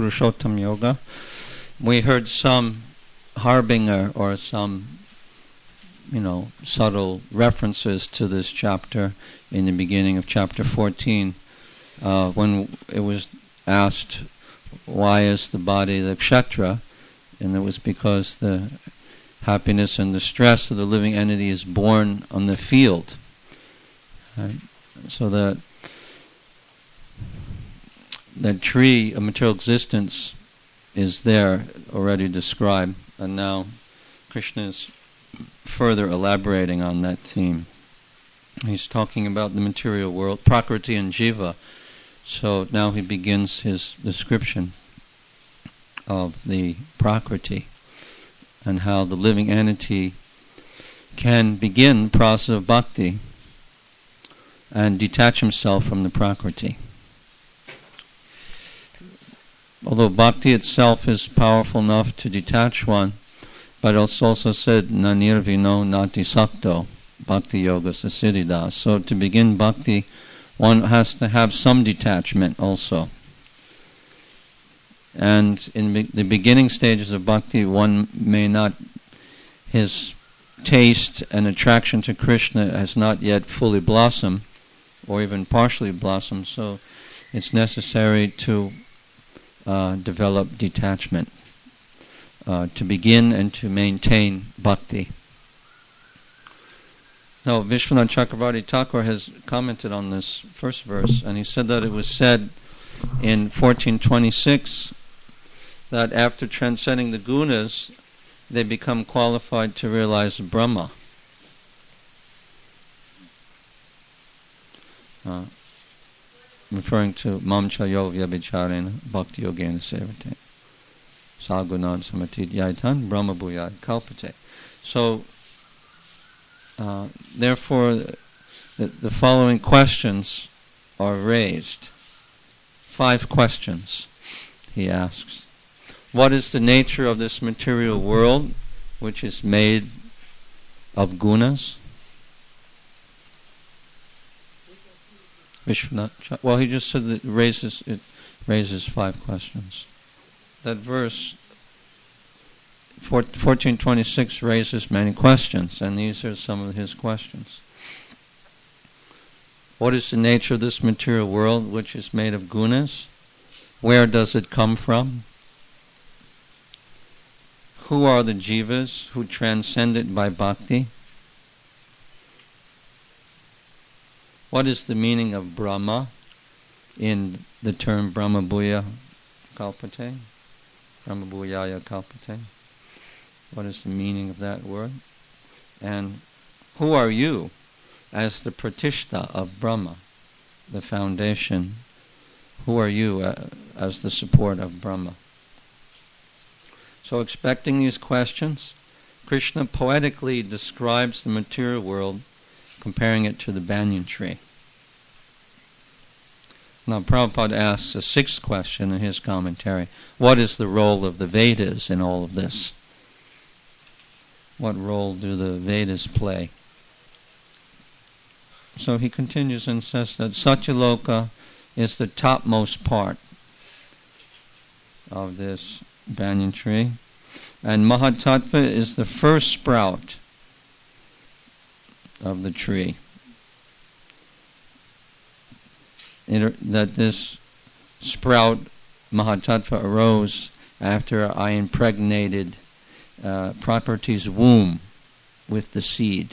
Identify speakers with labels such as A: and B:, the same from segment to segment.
A: Purushottam Yoga. We heard some harbinger or some, subtle references to this chapter in the beginning of chapter 14, when it was asked, why is the body the kshetra? And it was because the happiness and the stress of the living entity is born on the field. Right? So that tree of material existence is there, already described, and now Krishna is further elaborating on that theme. He's talking about the material world, Prakriti and Jiva. So now he begins his description of the Prakriti and how the living entity can begin the process of bhakti and detach himself from the Prakriti. Although bhakti itself is powerful enough to detach one, but it's also said, na nirvino nati sakto, bhakti yoga sasiddhida. So to begin bhakti, one has to have some detachment also. And in the beginning stages of bhakti, one may not, his taste and attraction to Krishna has not yet fully blossomed, or even partially blossomed, so it's necessary to develop detachment, to begin and to maintain bhakti. Now, Vishwanath Chakravarti Thakur has commented on this first verse, and he said that it was said in 1426 that after transcending the gunas, they become qualified to realize Brahma. Referring to Mamcha Yogya Vicharena Bhakti Yogena Sevate Sagunan Samatid Yaitan Brahma Bhuyad Kalpate. So therefore the following questions are raised. 5 questions he asks. What is the nature of this material world which is made of gunas? Well, he just said that it raises 5 questions. That verse 1426 raises many questions, and these are some of his questions. What is the nature of this material world which is made of gunas? Where does it come from? Who are the jivas who transcend it by bhakti? What is the meaning of Brahma in the term Brahma Bhuya Kalpate? Brahma Bhuyaya Kalpate. What is the meaning of that word? And who are you as the Pratishta of Brahma, the foundation? Who are you as the support of Brahma? So expecting these questions, Krishna poetically describes the material world, comparing it to the banyan tree. Now Prabhupada asks a 6th question in his commentary. What is the role of the Vedas in all of this? What role do the Vedas play? So he continues and says that Satyaloka is the topmost part of this banyan tree, and Mahatattva is the first sprout of the tree. That this sprout, Mahatattva, arose after I impregnated Prakriti's womb with the seed.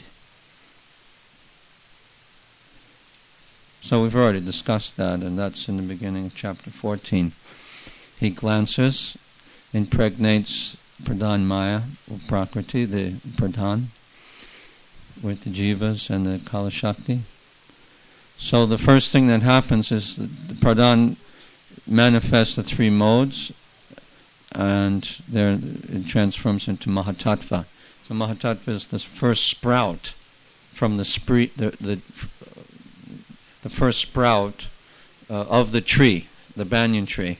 A: So we've already discussed that, and that's in the beginning of chapter 14. He glances, impregnates Pradhan Maya, or Prakriti, the Pradhan, with the jivas and the Kala Shakti. So the first thing that happens is the Pradhan manifests the 3 modes, and there it transforms into Mahatattva. So Mahatattva is the first sprout from the first sprout of the tree, the banyan tree,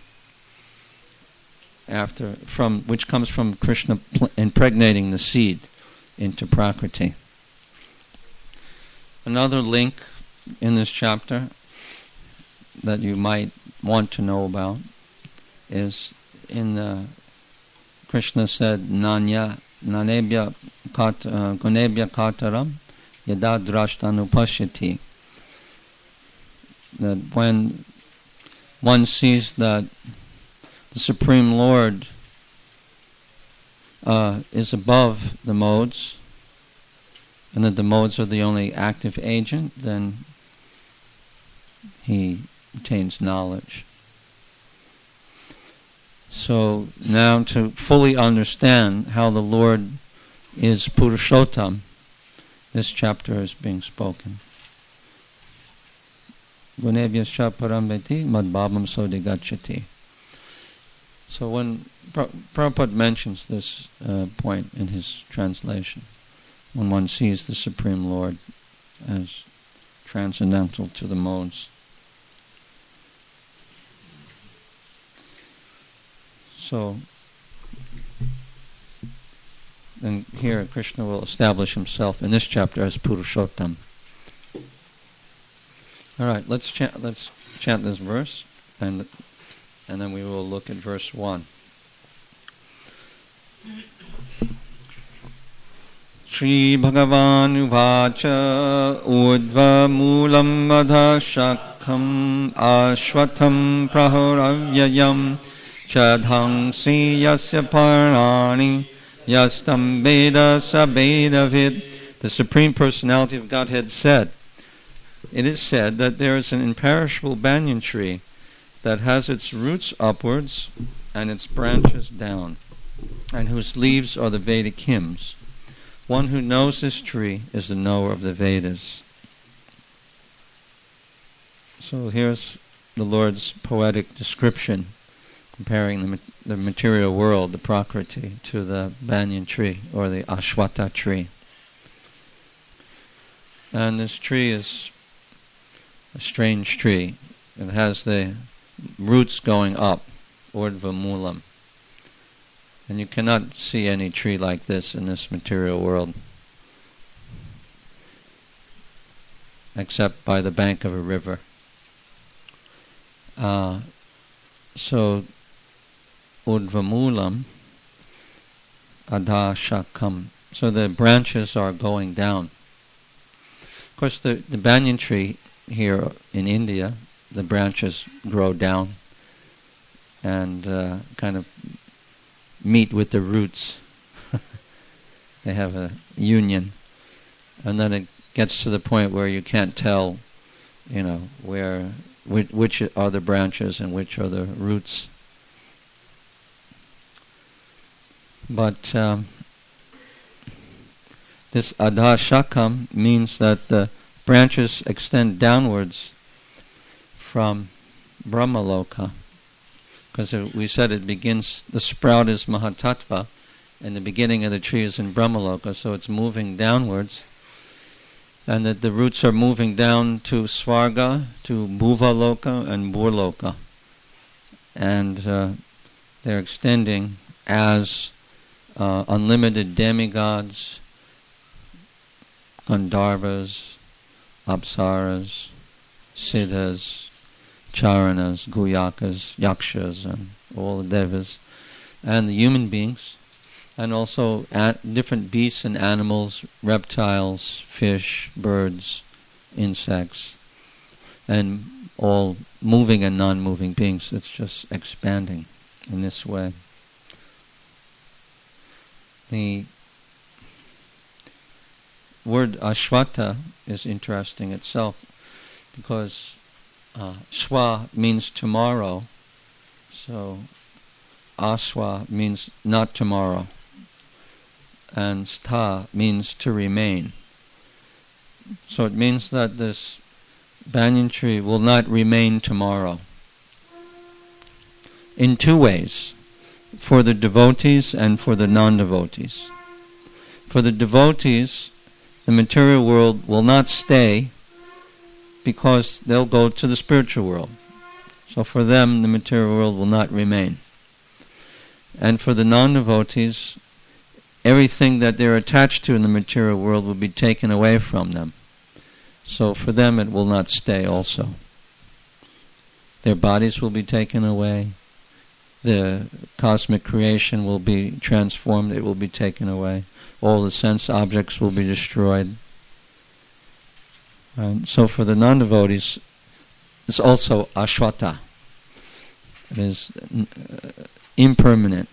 A: which comes from Krishna impregnating the seed into Prakriti. Another link in this chapter that you might want to know about is Krishna said, Nanebya gunebya kataram yada drashtanupashyati. That when one sees that the Supreme Lord is above the modes, and that the modes are the only active agent, then he attains knowledge. So now, to fully understand how the Lord is Purushottam, this chapter is being spoken. Gunebhyascha parambeti madbhavam sodigacchati. So when Prabhupada mentions this point in his translation, when one sees the Supreme Lord as transcendental to the modes. So, then here Krishna will establish himself in this chapter as Purushottam. All right, let's chant this verse, and then we will look at verse 1. Shri Bhagavan Uvacha Udva Moolam Madha Shakham Ashwatham Praharavyayam Chadhangsi Yasya Parani Yastam Veda Sabedavid. The Supreme Personality of Godhead said, it is said that there is an imperishable banyan tree that has its roots upwards and its branches down, and whose leaves are the Vedic hymns. One who knows this tree is the knower of the Vedas. So here's the Lord's poetic description, comparing the material world, the Prakriti, to the banyan tree, or the Ashwatha tree. And this tree is a strange tree. It has the roots going up, Urdhva Moolam. And you cannot see any tree like this in this material world, except by the bank of a river. So, Urdhva Moolam, Adha Shakam. So the branches are going down. Of course, the banyan tree here in India, the branches grow down and kind of meet with the roots. They have a union, and then it gets to the point where you can't tell, which are the branches and which are the roots. But this Adha Shakam means that the branches extend downwards from Brahmaloka. Because we said it begins, the sprout is Mahatattva, and the beginning of the tree is in Brahmaloka, so it's moving downwards. And that the roots are moving down to Svarga, to Bhuvaloka and Burloka. And they're extending as unlimited demigods, Gandharvas, Apsaras, Siddhas, Charanas, Guyakas, Yakshas, and all the Devas, and the human beings, and also different beasts and animals, reptiles, fish, birds, insects, and all moving and non-moving beings. It's just expanding in this way. The word Ashwatha is interesting itself, because Swa means tomorrow, so Aswa means not tomorrow, and Stha means to remain. So it means that this banyan tree will not remain tomorrow. In two ways, for the devotees and for the non-devotees. For the devotees, the material world will not stay, because they'll go to the spiritual world. So for them, the material world will not remain. And for the non-devotees, everything that they're attached to in the material world will be taken away from them. So for them, it will not stay also. Their bodies will be taken away, the cosmic creation will be transformed, it will be taken away. All the sense objects will be destroyed. And so for the non-devotees, it's also ashvata. It is impermanent.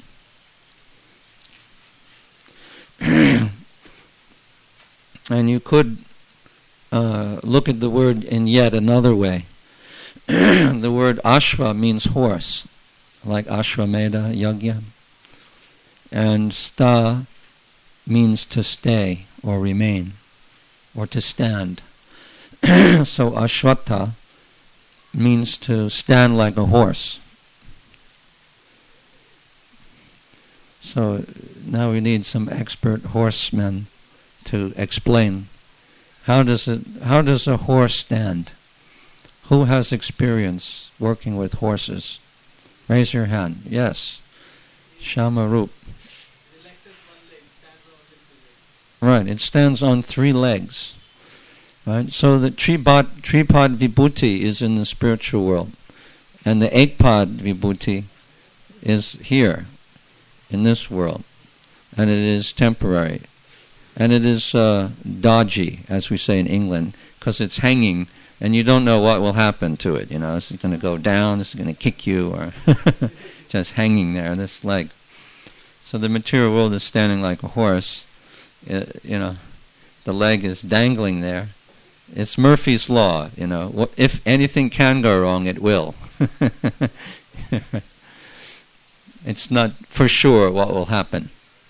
A: And you could look at the word in yet another way. The word ashva means horse, like Ashvamedha Yagya. And sta means to stay or remain, or to stand. So ashvata means to stand like a horse. So now we need some expert horsemen to explain how does a horse stand? Who has experience working with horses? Raise your hand. Yes. Shamarup. Right, it stands on 3 legs. Right? So the Tripad Vibhuti is in the spiritual world, and the Ekpad Vibhuti is here, in this world, and it is temporary. And it is dodgy, as we say in England, because it's hanging, and you don't know what will happen to it. Is it going to go down? Is it going to kick you? Or just hanging there, this leg. So the material world is standing like a horse. The leg is dangling there. It's Murphy's Law, If anything can go wrong, it will. It's not for sure what will happen.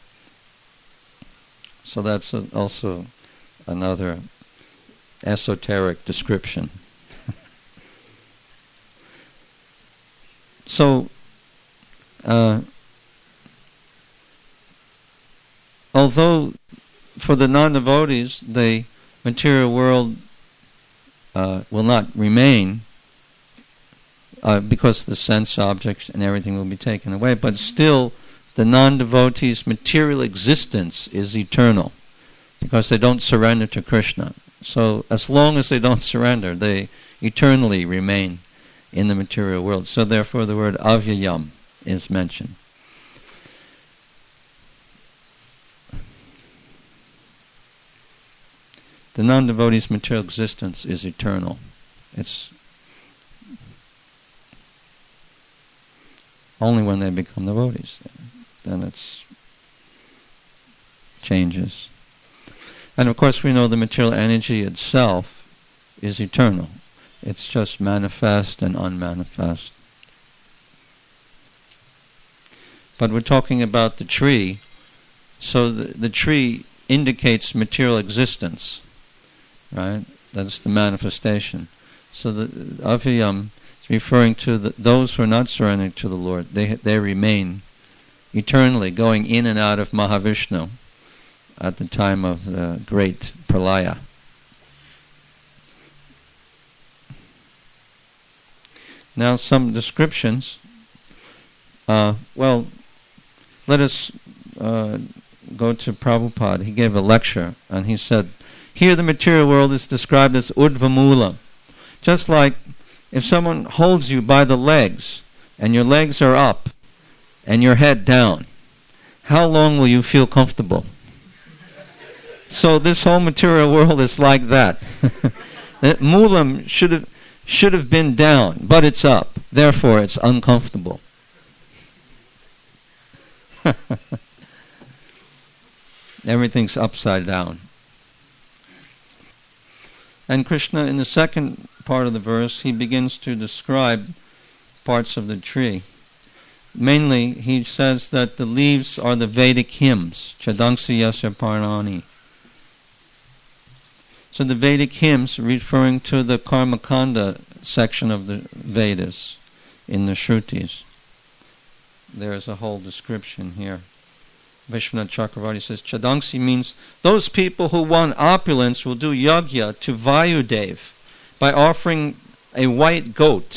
A: So that's also another esoteric description. So, although for the non-devotees the material world will not remain, because the sense objects and everything will be taken away, but still the non-devotees' material existence is eternal, because they don't surrender to Krishna. So as long as they don't surrender, they eternally remain in the material world. So therefore the word avyayam is mentioned. The non-devotees' material existence is eternal. It's only when they become devotees then it changes. And of course we know the material energy itself is eternal. It's just manifest and unmanifest. But we're talking about the tree, so the tree indicates material existence, right? That's the manifestation. So the avyayam is referring to those who are not surrendering to the Lord. They remain eternally, going in and out of Mahavishnu at the time of the great pralaya. Now some descriptions. Let us go to Prabhupada. He gave a lecture and he said, here the material world is described as udvamula. Just like if someone holds you by the legs and your legs are up and your head down, how long will you feel comfortable? So this whole material world is like that. Moolam should have been down, but it's up. Therefore, it's uncomfortable. Everything's upside down. And Krishna, in the second part of the verse, he begins to describe parts of the tree. Mainly, he says that the leaves are the Vedic hymns, Chadangsi Yasya Parnani. So the Vedic hymns referring to the Karmakanda section of the Vedas in the Shrutis. There's a whole description here. Vishwanath Chakravarti says, Chadangsi means those people who want opulence will do yagya to Vayudev by offering a white goat.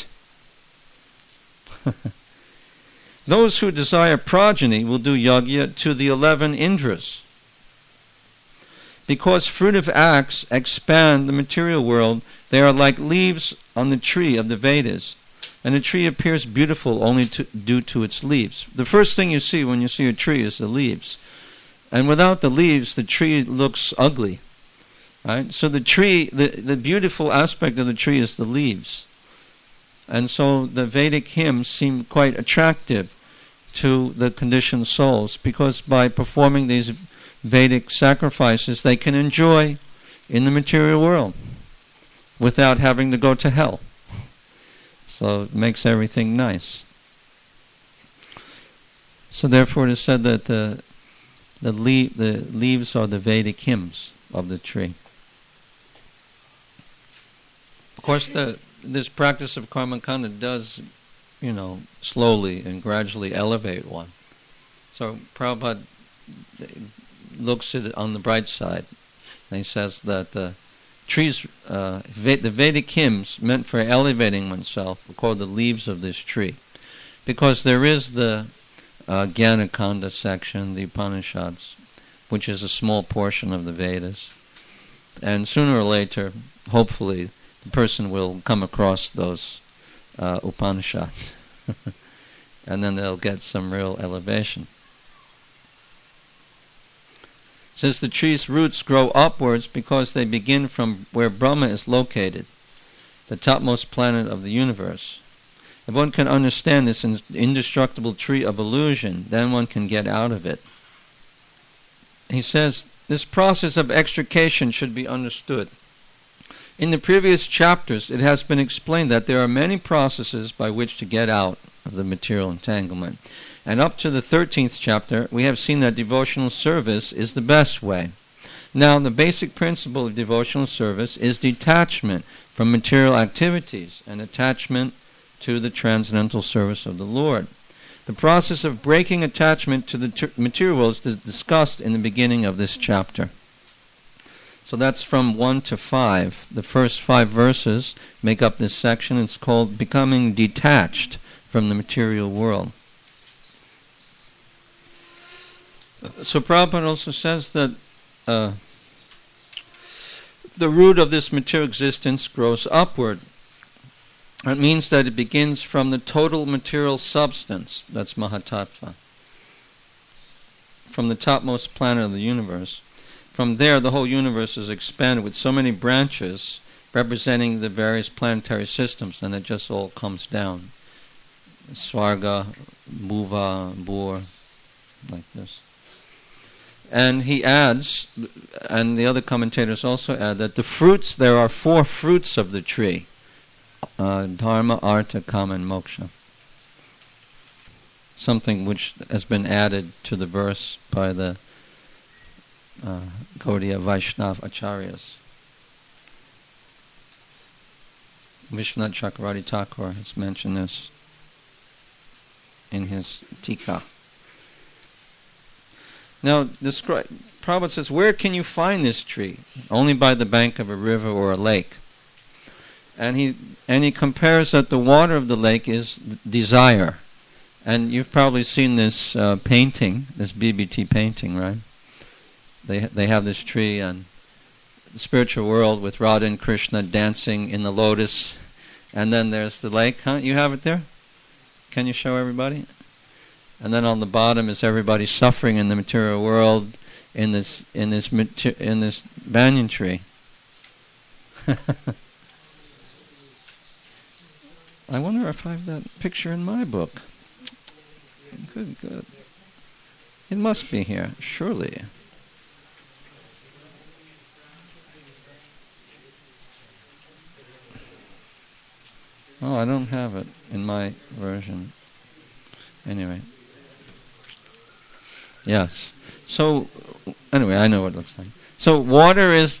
A: Those who desire progeny will do yagya to the 11 Indras. Because fruitive acts expand the material world, they are like leaves on the tree of the Vedas. And a tree appears beautiful only due to its leaves. The first thing you see when you see a tree is the leaves. And without the leaves, the tree looks ugly. Right? So the tree, the beautiful aspect of the tree is the leaves. And so the Vedic hymns seem quite attractive to the conditioned souls, because by performing these Vedic sacrifices, they can enjoy in the material world without having to go to hell. So it makes everything nice. So therefore it is said that the leaves are the Vedic hymns of the tree. Of course, this practice of karmakanda does, slowly and gradually elevate one. So Prabhupada looks at it on the bright side, and he says that the trees, the Vedic hymns meant for elevating oneself are called the leaves of this tree, because there is the Jnanakanda section, the Upanishads, which is a small portion of the Vedas, and sooner or later, hopefully, the person will come across those Upanishads, and then they'll get some real elevation. Since the tree's roots grow upwards because they begin from where Brahma is located, the topmost planet of the universe. If one can understand this indestructible tree of illusion, then one can get out of it. He says, this process of extrication should be understood. In the previous chapters, it has been explained that there are many processes by which to get out of the material entanglement. And up to the 13th chapter, we have seen that devotional service is the best way. Now, the basic principle of devotional service is detachment from material activities and attachment to the transcendental service of the Lord. The process of breaking attachment to the material world is discussed in the beginning of this chapter. So that's from 1 to 5. The first 5 verses make up this section. It's called Becoming Detached from the Material World. So Prabhupada also says that the root of this material existence grows upward. It means that it begins from the total material substance, that's Mahatattva, from the topmost planet of the universe. From there, the whole universe is expanded with so many branches representing the various planetary systems, and it just all comes down. Swarga, Bhuva, Bhur, like this. And he adds, and the other commentators also add, that the fruits, there are 4 fruits of the tree. Dharma, Artha, Kama, and Moksha. Something which has been added to the verse by the Gaudiya Vaishnava Acharyas. Vishwanath Chakravarti Thakur has mentioned this in his Tika. Now, Prabhupada says, where can you find this tree? Only by the bank of a river or a lake. And he compares that the water of the lake is desire. And you've probably seen this painting, this BBT painting, right? They have this tree and the spiritual world with Radha and Krishna dancing in the lotus, and then there's the lake. Huh? You have it there? Can you show everybody? And then on the bottom is everybody suffering in the material world in this banyan tree. I wonder if I have that picture in my book. Good. It must be here, surely. Oh, I don't have it in my version. Anyway. Yes. So, anyway, I know what it looks like. So water is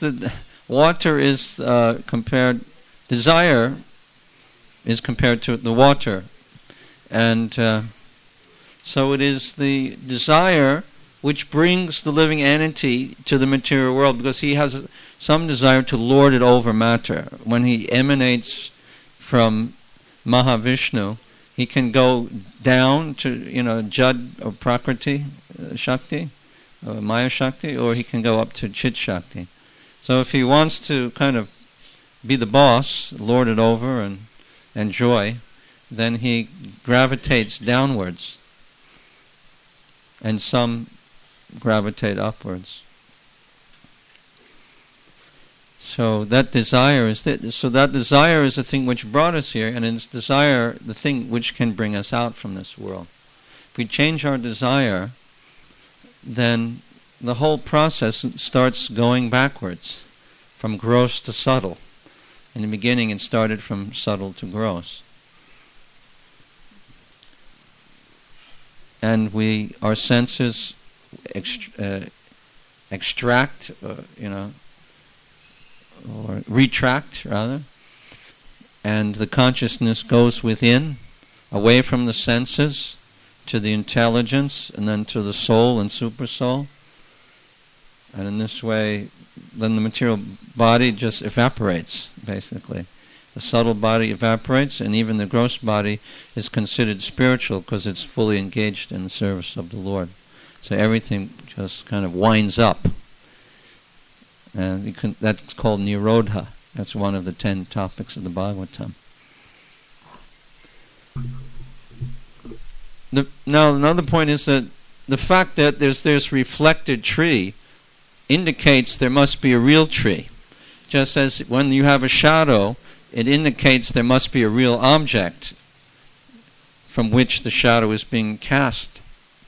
A: compared, desire is compared to the water. And so it is the desire which brings the living entity to the material world, because he has some desire to lord it over matter. When he emanates from Mahavishnu, he can go down to, Jad or Prakriti Shakti, or Maya Shakti, or he can go up to Chit Shakti. So if he wants to kind of be the boss, lord it over and enjoy, then he gravitates downwards, and some gravitate upwards. So that desire is the thing which brought us here, and it's desire the thing which can bring us out from this world. If we change our desire, then the whole process starts going backwards, from gross to subtle. In the beginning, it started from subtle to gross. And our senses extract, or retract, rather, and the consciousness goes within, away from the senses, to the intelligence, and then to the soul and supersoul. And in this way, then the material body just evaporates, basically. The subtle body evaporates, and even the gross body is considered spiritual because it's fully engaged in the service of the Lord. So everything just kind of winds up. And that's called Nirodha. That's one of the 10 topics of the Bhagavatam. Now, another point is that the fact that there's this reflected tree indicates there must be a real tree. Just as when you have a shadow, it indicates there must be a real object from which the shadow is being cast.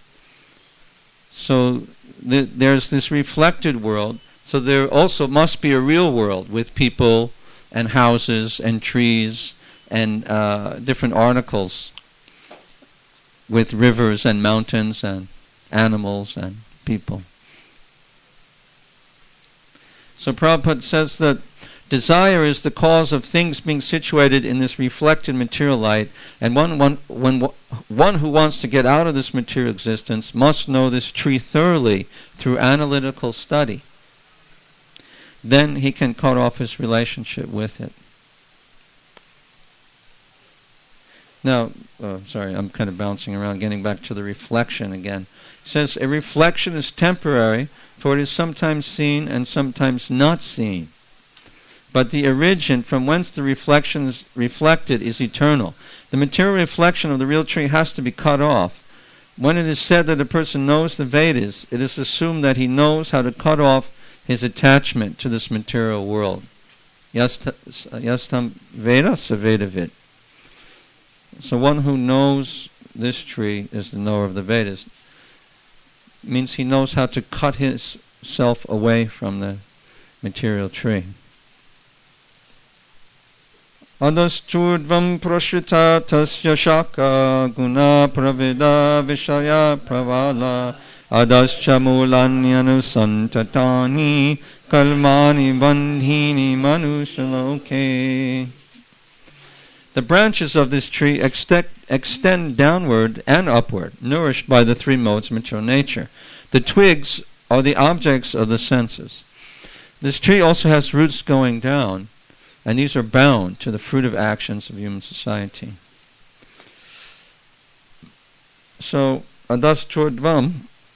A: So there's this reflected world, so there also must be a real world with people and houses and trees and different articles, with rivers and mountains and animals and people. So Prabhupada says that desire is the cause of things being situated in this reflected material light, and one who wants to get out of this material existence must know this tree thoroughly through analytical study. Then he can cut off his relationship with it. Now, sorry, I'm kind of bouncing around, getting back to the reflection again. It says, a reflection is temporary, for it is sometimes seen and sometimes not seen. But the origin from whence the reflection is reflected is eternal. The material reflection of the real tree has to be cut off. When it is said that a person knows the Vedas, it is assumed that he knows how to cut off his attachment to this material world. Yastam Veda Savedavid. So one who knows this tree is the knower of the Vedas. Means he knows how to cut himself away from the material tree. Adasturdvam prashrita tasya shaka guna pravida vishaya pravala adascha mulanyanu santatani kalmani bandhini manushaloke. The branches of this tree extend downward and upward, nourished by the 3 modes of material nature. The twigs are the objects of the senses. This tree also has roots going down, and these are bound to the fruitive actions of human society. So, adasturdvam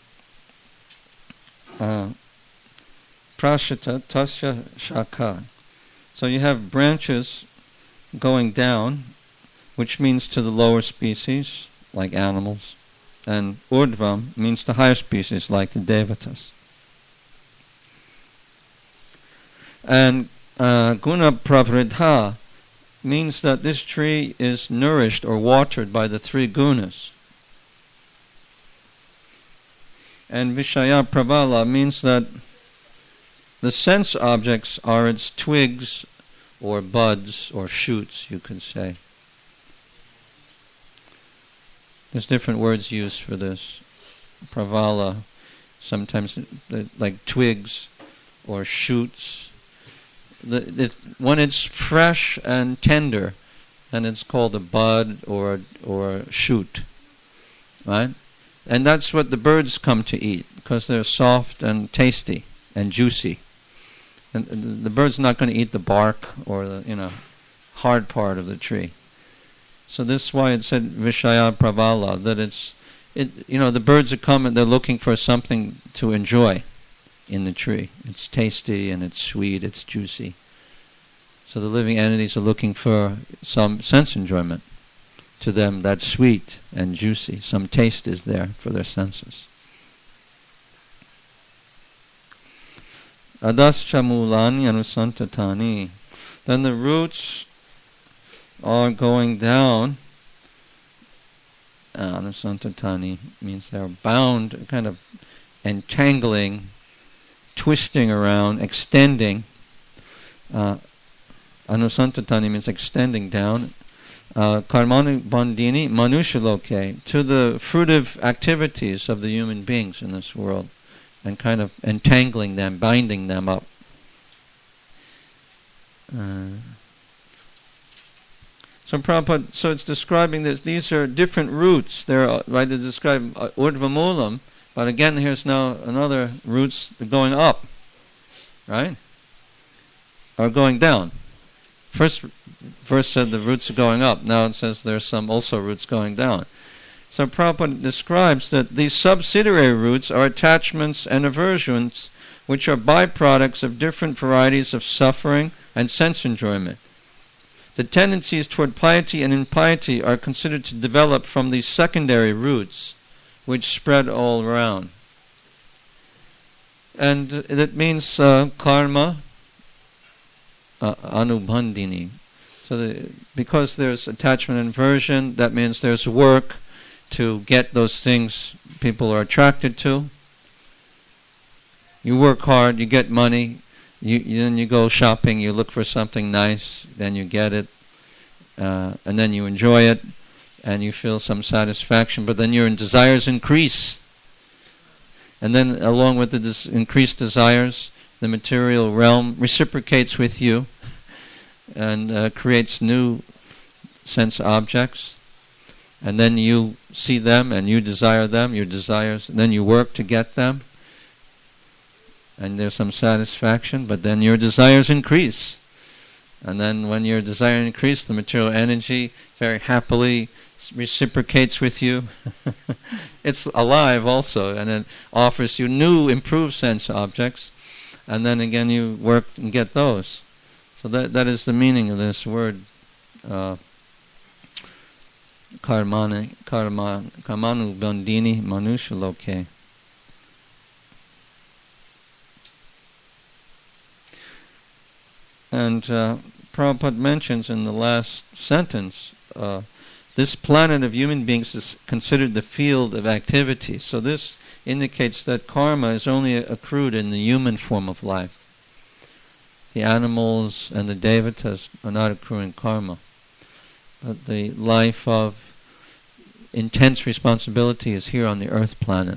A: prashita tasya shaka. So you have branches going down, which means to the lower species, like animals, and urdvam means to higher species, like the devatas. And guna pravridha means that this tree is nourished or watered by the 3 gunas. And vishaya pravala means that the sense objects are its twigs or buds or shoots, you could say. There's different words used for this. Pravala, sometimes like twigs or shoots. When it's fresh and tender, then it's called a bud or a shoot, right? And that's what the birds come to eat, because they're soft and tasty and juicy. And the bird's not going to eat the bark or the hard part of the tree. So this is why it said Vishaya Pravala, that the birds are coming, they're looking for something to enjoy in the tree. It's tasty and it's sweet, it's juicy. So the living entities are looking for some sense enjoyment to them that's sweet and juicy. Some taste is there for their senses. Adascha mulani anusantatani. Then the roots are going down. Anusantatani means they're bound, kind of entangling, twisting around, extending. Anusantatani means extending down. Karmanu bandini manushaloke, to the fruitive activities of the human beings in this world, and kind of entangling them, binding them up. So Prabhupada, so it's describing this. These are different roots. They're right to describe urdhvamulam, but again, here's now another roots going up, right, or going down. First verse said the roots are going up. Now it says there's some also roots going down. So Prabhupada describes that these subsidiary roots are attachments and aversions, which are byproducts of different varieties of suffering and sense enjoyment. The tendencies toward piety and impiety are considered to develop from these secondary roots, which spread all around. And it means karma anubandini. So because there's attachment and aversion, that means there's work to get those things people are attracted to. You work hard, you get money, then you go shopping, you look for something nice, then you get it, and then you enjoy it, and you feel some satisfaction, but then your desires increase. And then along with the increased desires, the material realm reciprocates with you and creates new sense objects. And then you see them and you desire them, your desires, and then you work to get them. And there's some satisfaction, but then your desires increase. And then when your desire increases, the material energy very happily reciprocates with you. It's alive also, and it offers you new, improved sense objects. And then again you work and get those. So that is the meaning of this word, karmanu bandini manushaloke. And Prabhupada mentions in the last sentence, this planet of human beings is considered the field of activity. So this indicates that karma is only accrued in the human form of life. The animals and the devatas are not accruing karma. But the life of intense responsibility is here on the earth planet.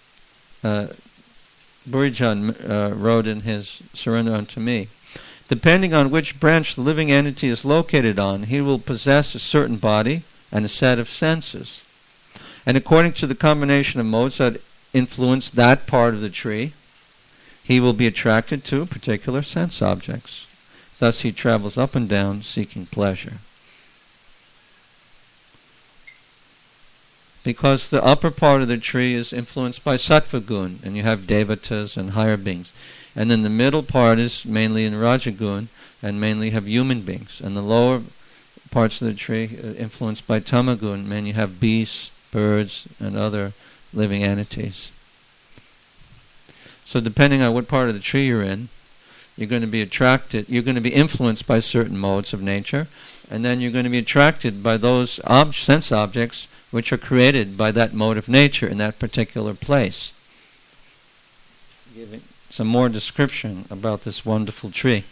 A: Burijan wrote in his Surrender Unto Me, depending on which branch the living entity is located on, he will possess a certain body and a set of senses. And according to the combination of modes that influence that part of the tree, he will be attracted to particular sense objects. Thus he travels up and down seeking pleasure. Because the upper part of the tree is influenced by sattva gun, and you have devatas and higher beings. And then the middle part is mainly in rajagun, and mainly have human beings. And the lower parts of the tree influenced by tamagun, and you have beasts, birds, and other living entities. So depending on what part of the tree you're in, you're going to be attracted, you're going to be influenced by certain modes of nature, and then you're going to be attracted by those sense objects which are created by that mode of nature in that particular place. Giving some more description about this wonderful tree.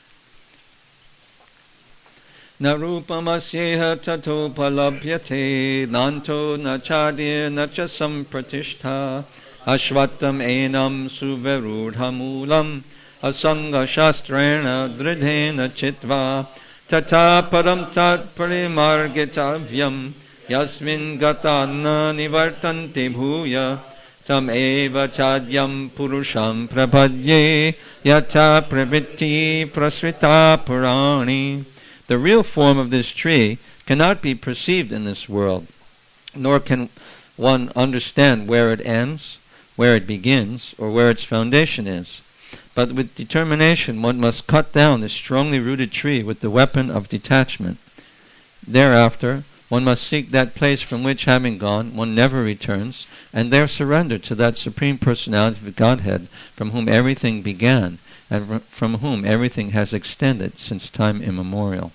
A: Na rupamasyeha tato palabhyate nanto na chadir na cha sampratishta ashvatam enam suverudhamulam asanga shastrena dridhena chitva tata param tat parimargitavyam yasmin gatanna nivartanti bhuya tam eva chadyam purusham prapadye yata pravitti prasrita purani. The real form of this tree cannot be perceived in this world, nor can one understand where it ends, where it begins, or where its foundation is. But with determination one must cut down this strongly rooted tree with the weapon of detachment. Thereafter, One must seek that place from which, having gone, one never returns, and there surrender to that Supreme Personality of Godhead, from whom everything began, and from whom everything has extended since time immemorial.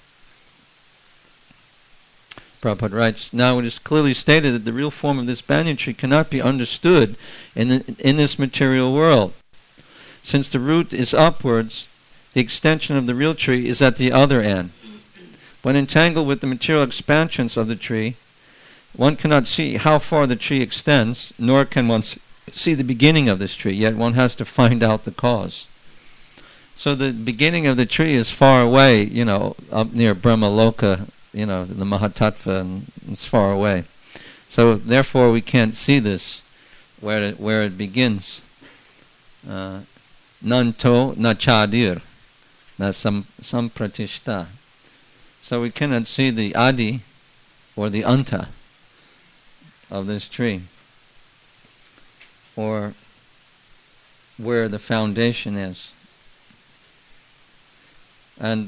A: Prabhupada writes, now it is clearly stated that the real form of this banyan tree cannot be understood in this material world. Since the root is upwards, the extension of the real tree is at the other end. When entangled with the material expansions of the tree, one cannot see how far the tree extends, nor can one see the beginning of this tree, yet one has to find out the cause. So the beginning of the tree is far away, up near Brahmaloka, the Mahatattva, and it's far away. So therefore we can't see this, where it begins. Nanto na chadir, na sampratishta. So we cannot see the adi, or the anta, of this tree, or where the foundation is. And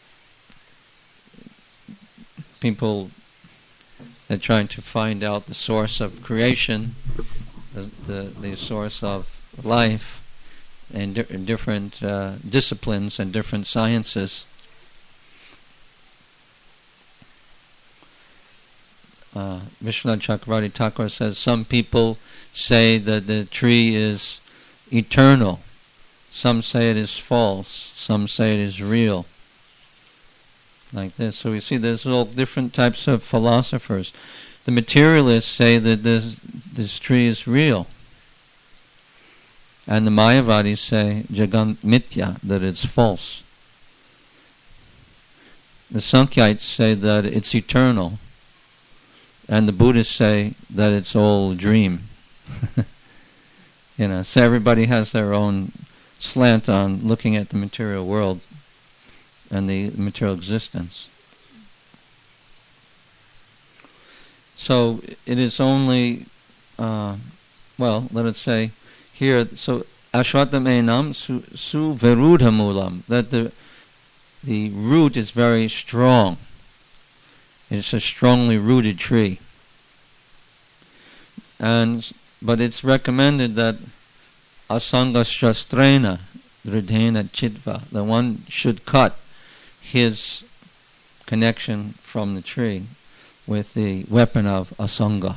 A: people are trying to find out the source of creation, the source of life, in different disciplines and different sciences. Vishwanath Chakravarti Thakur says some people say that the tree is eternal. Some say it is false. Some say it is real. Like this. So we see there's all different types of philosophers. The materialists say that this tree is real. And the Mayavadis say Jagan Mithya, that it's false. The Sankhites say that it's eternal. And the Buddhists say that it's all a dream. So everybody has their own slant on looking at the material world and the material existence. So it is only, let us say here, so ashwatthamenam su verudha that the root is very strong. It's a strongly rooted tree. But it's recommended that asangashastrena dridhena chitva, the one should cut his connection from the tree with the weapon of asanga.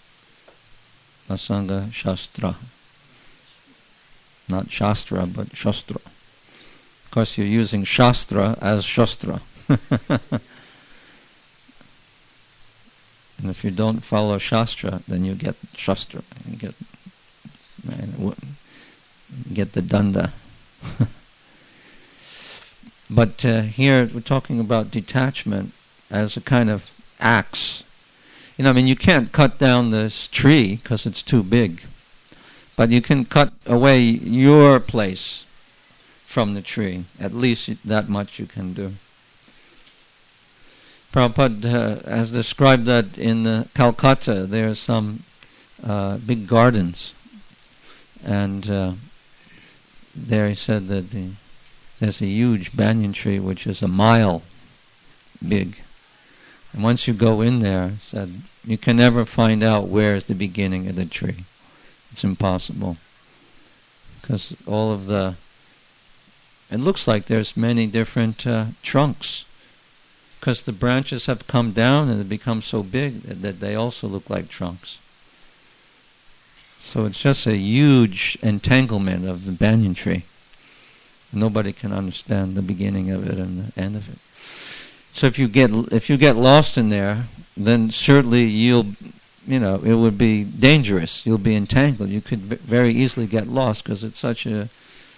A: Asanga shastra. Not shastra, but shastra. Of course, you're using shastra as shastra. And if you don't follow Shastra, then you get Shastra. You get the danda. But here we're talking about detachment as a kind of axe. You can't cut down this tree because it's too big. But you can cut away your place from the tree. At least that much you can do. Prabhupada has described that in Calcutta there are some big gardens, and there he said that there's a huge banyan tree which is a mile big, and once you go in there, he said, you can never find out where is the beginning of the tree. It's impossible, because it looks like there's many different trunks. Because the branches have come down and they become so big that they also look like trunks. So it's just a huge entanglement of the banyan tree. Nobody can understand the beginning of it and the end of it. So if you get lost in there, then certainly it would be dangerous. You'll be entangled. You could very easily get lost because it's such a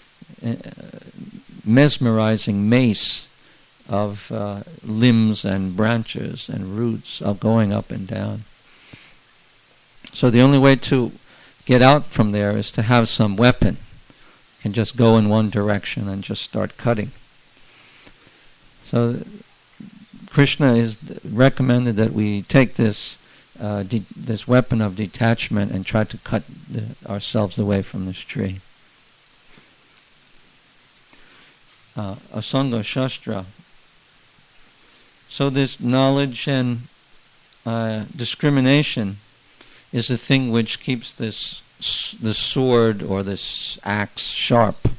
A: mesmerizing maze of limbs and branches and roots of going up and down. So the only way to get out from there is to have some weapon. You can just go in one direction and just start cutting. So Krishna is recommended that we take this weapon of detachment and try to cut ourselves away from this tree. Asanga Shastra. So this knowledge and discrimination is the thing which keeps this sword or this axe sharp.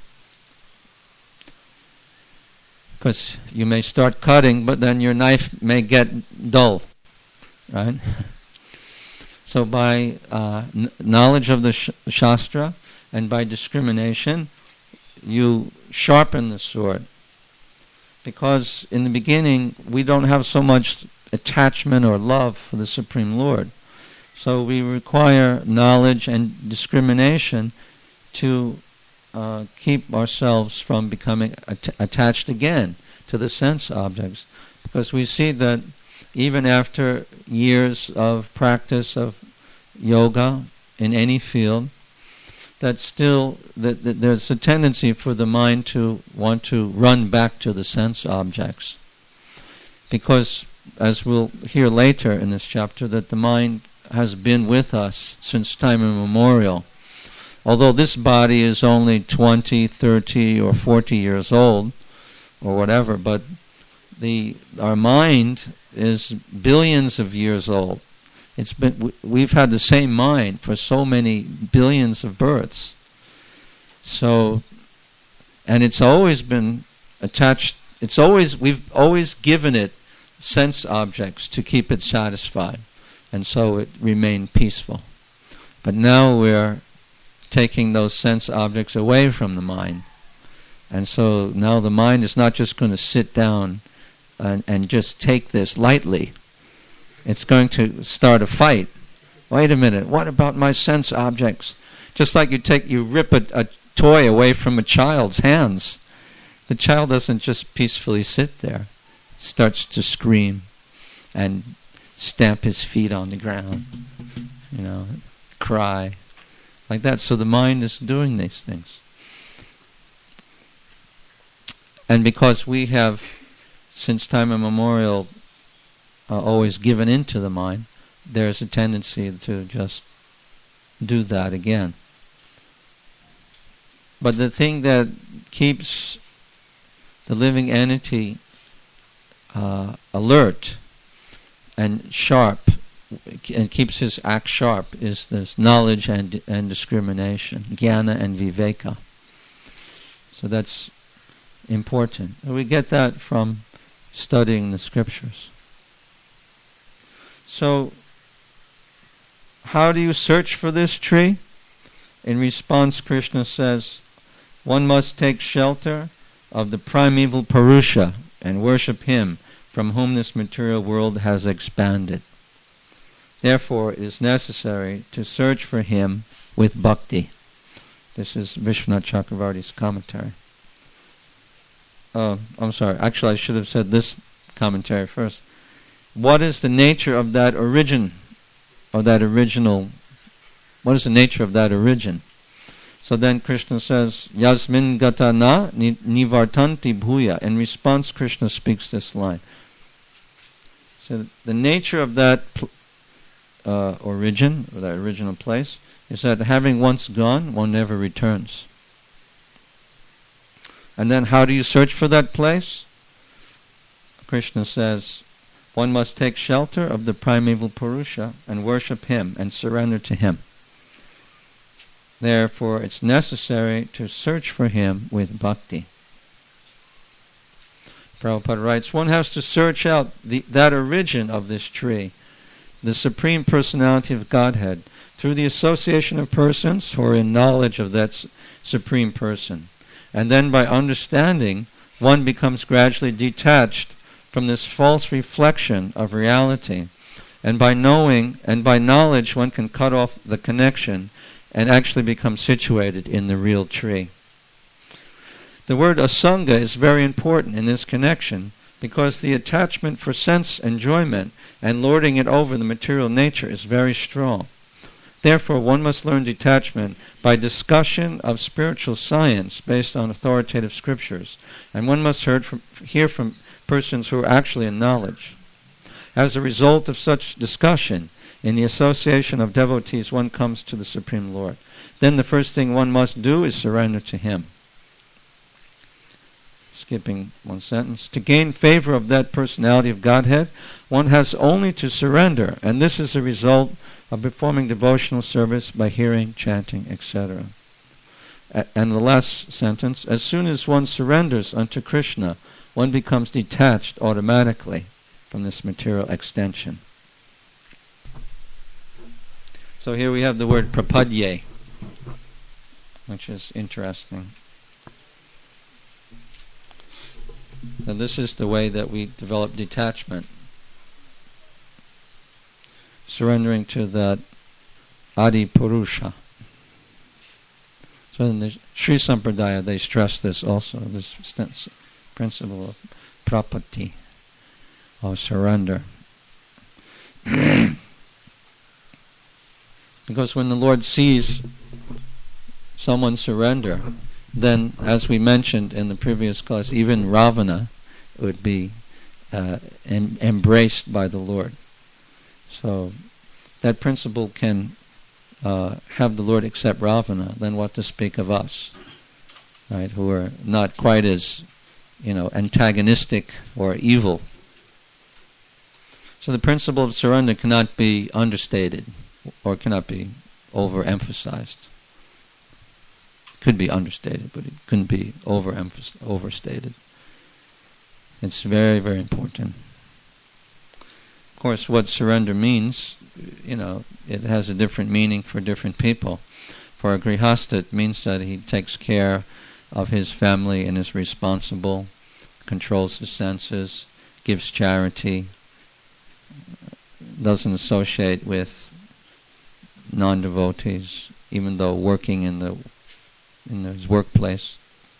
A: Because you may start cutting, but then your knife may get dull, right? So by knowledge of the Shastra and by discrimination, you sharpen the sword. Because in the beginning, we don't have so much attachment or love for the Supreme Lord. So we require knowledge and discrimination to keep ourselves from becoming attached again to the sense objects. Because we see that even after years of practice of yoga in any field, that still that there's a tendency for the mind to want to run back to the sense objects. Because, as we'll hear later in this chapter, that the mind has been with us since time immemorial. Although this body is only 20, 30, or 40 years old, or whatever, but our mind is billions of years old. We've had the same mind for so many billions of births. So, and it's always been attached. We've always given it sense objects to keep it satisfied, and so it remained peaceful. But now we're taking those sense objects away from the mind, and so now the mind is not just going to sit down and just take this lightly. It's going to start a fight. Wait a minute, what about my sense objects? Just like you rip a toy away from a child's hands. The child doesn't just peacefully sit there. It starts to scream and stamp his feet on the ground, cry, like that. So the mind is doing these things. And because we have, since time immemorial, always given into the mind, there's a tendency to just do that again. But the thing that keeps the living entity alert and sharp, and keeps his act sharp, is this knowledge and discrimination, jnana and viveka. So that's important. And we get that from studying the scriptures. So, how do you search for this tree? In response, Krishna says, one must take shelter of the primeval Purusha and worship him from whom this material world has expanded. Therefore, it is necessary to search for him with bhakti. This is Vishwanath Chakravarti's commentary. I'm sorry, actually I should have said this commentary first. What is the nature of that origin, of that original? What is the nature of that origin? So then Krishna says, Yasmin gata na nivartanti bhuya. In response, Krishna speaks this line. So the nature of that origin, or that original place, is that having once gone, one never returns. And then how do you search for that place? Krishna says, one must take shelter of the primeval Purusha and worship him and surrender to him. Therefore, it's necessary to search for him with bhakti. Prabhupada writes, one has to search out that origin of this tree, the Supreme Personality of Godhead, through the association of persons who are in knowledge of that Supreme Person. And then by understanding, one becomes gradually detached from this false reflection of reality. And by knowledge, one can cut off the connection and actually become situated in the real tree. The word asanga is very important in this connection, because the attachment for sense enjoyment and lording it over the material nature is very strong. Therefore, one must learn detachment by discussion of spiritual science based on authoritative scriptures, and one must hear from persons who are actually in knowledge. As a result of such discussion, in the association of devotees, one comes to the Supreme Lord. Then the first thing one must do is surrender to him. skipping one sentence, to gain favor of that personality of Godhead, one has only to surrender, and this is the result of performing devotional service by hearing, chanting, etc. And the last sentence, as soon as one surrenders unto Krishna, one becomes detached automatically from this material extension. So here we have the word prapadye, which is interesting. And this is the way that we develop detachment. Surrendering to that Adi Purusha. So in the Sri Sampradaya they stress this also, this principle of prapatti, or surrender. Because when the Lord sees someone surrender, then, as we mentioned in the previous class, even Ravana would be embraced by the Lord. So that principle can have the Lord accept Ravana, then what to speak of us, right? Who are not quite as, antagonistic or evil. So the principle of surrender cannot be understated, or cannot be overemphasized. Could be understated, but it couldn't be overstated. It's very, very important. Of course, what surrender means, it has a different meaning for different people. For a grihastha, it means that he takes care of his family and is responsible, controls his senses, gives charity, doesn't associate with non-devotees, even though working in his workplace.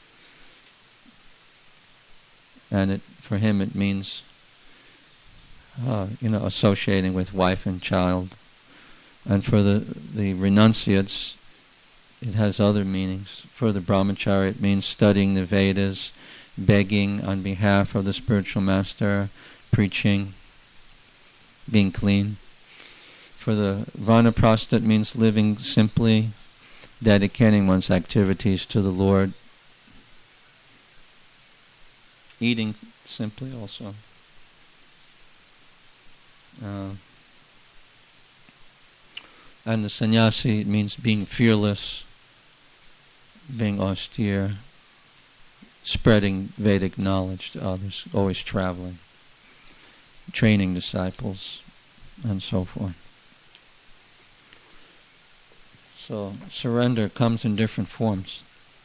A: And for him it means associating with wife and child. And for the renunciates, it has other meanings. For the brahmachari, it means studying the Vedas, begging on behalf of the spiritual master, preaching, being clean. For the vanaprastha, it means living simply, dedicating one's activities to the Lord, eating simply also. And the sannyasi, it means being fearless, being austere, spreading Vedic knowledge to others, always traveling, training disciples, and so forth. So surrender comes in different forms.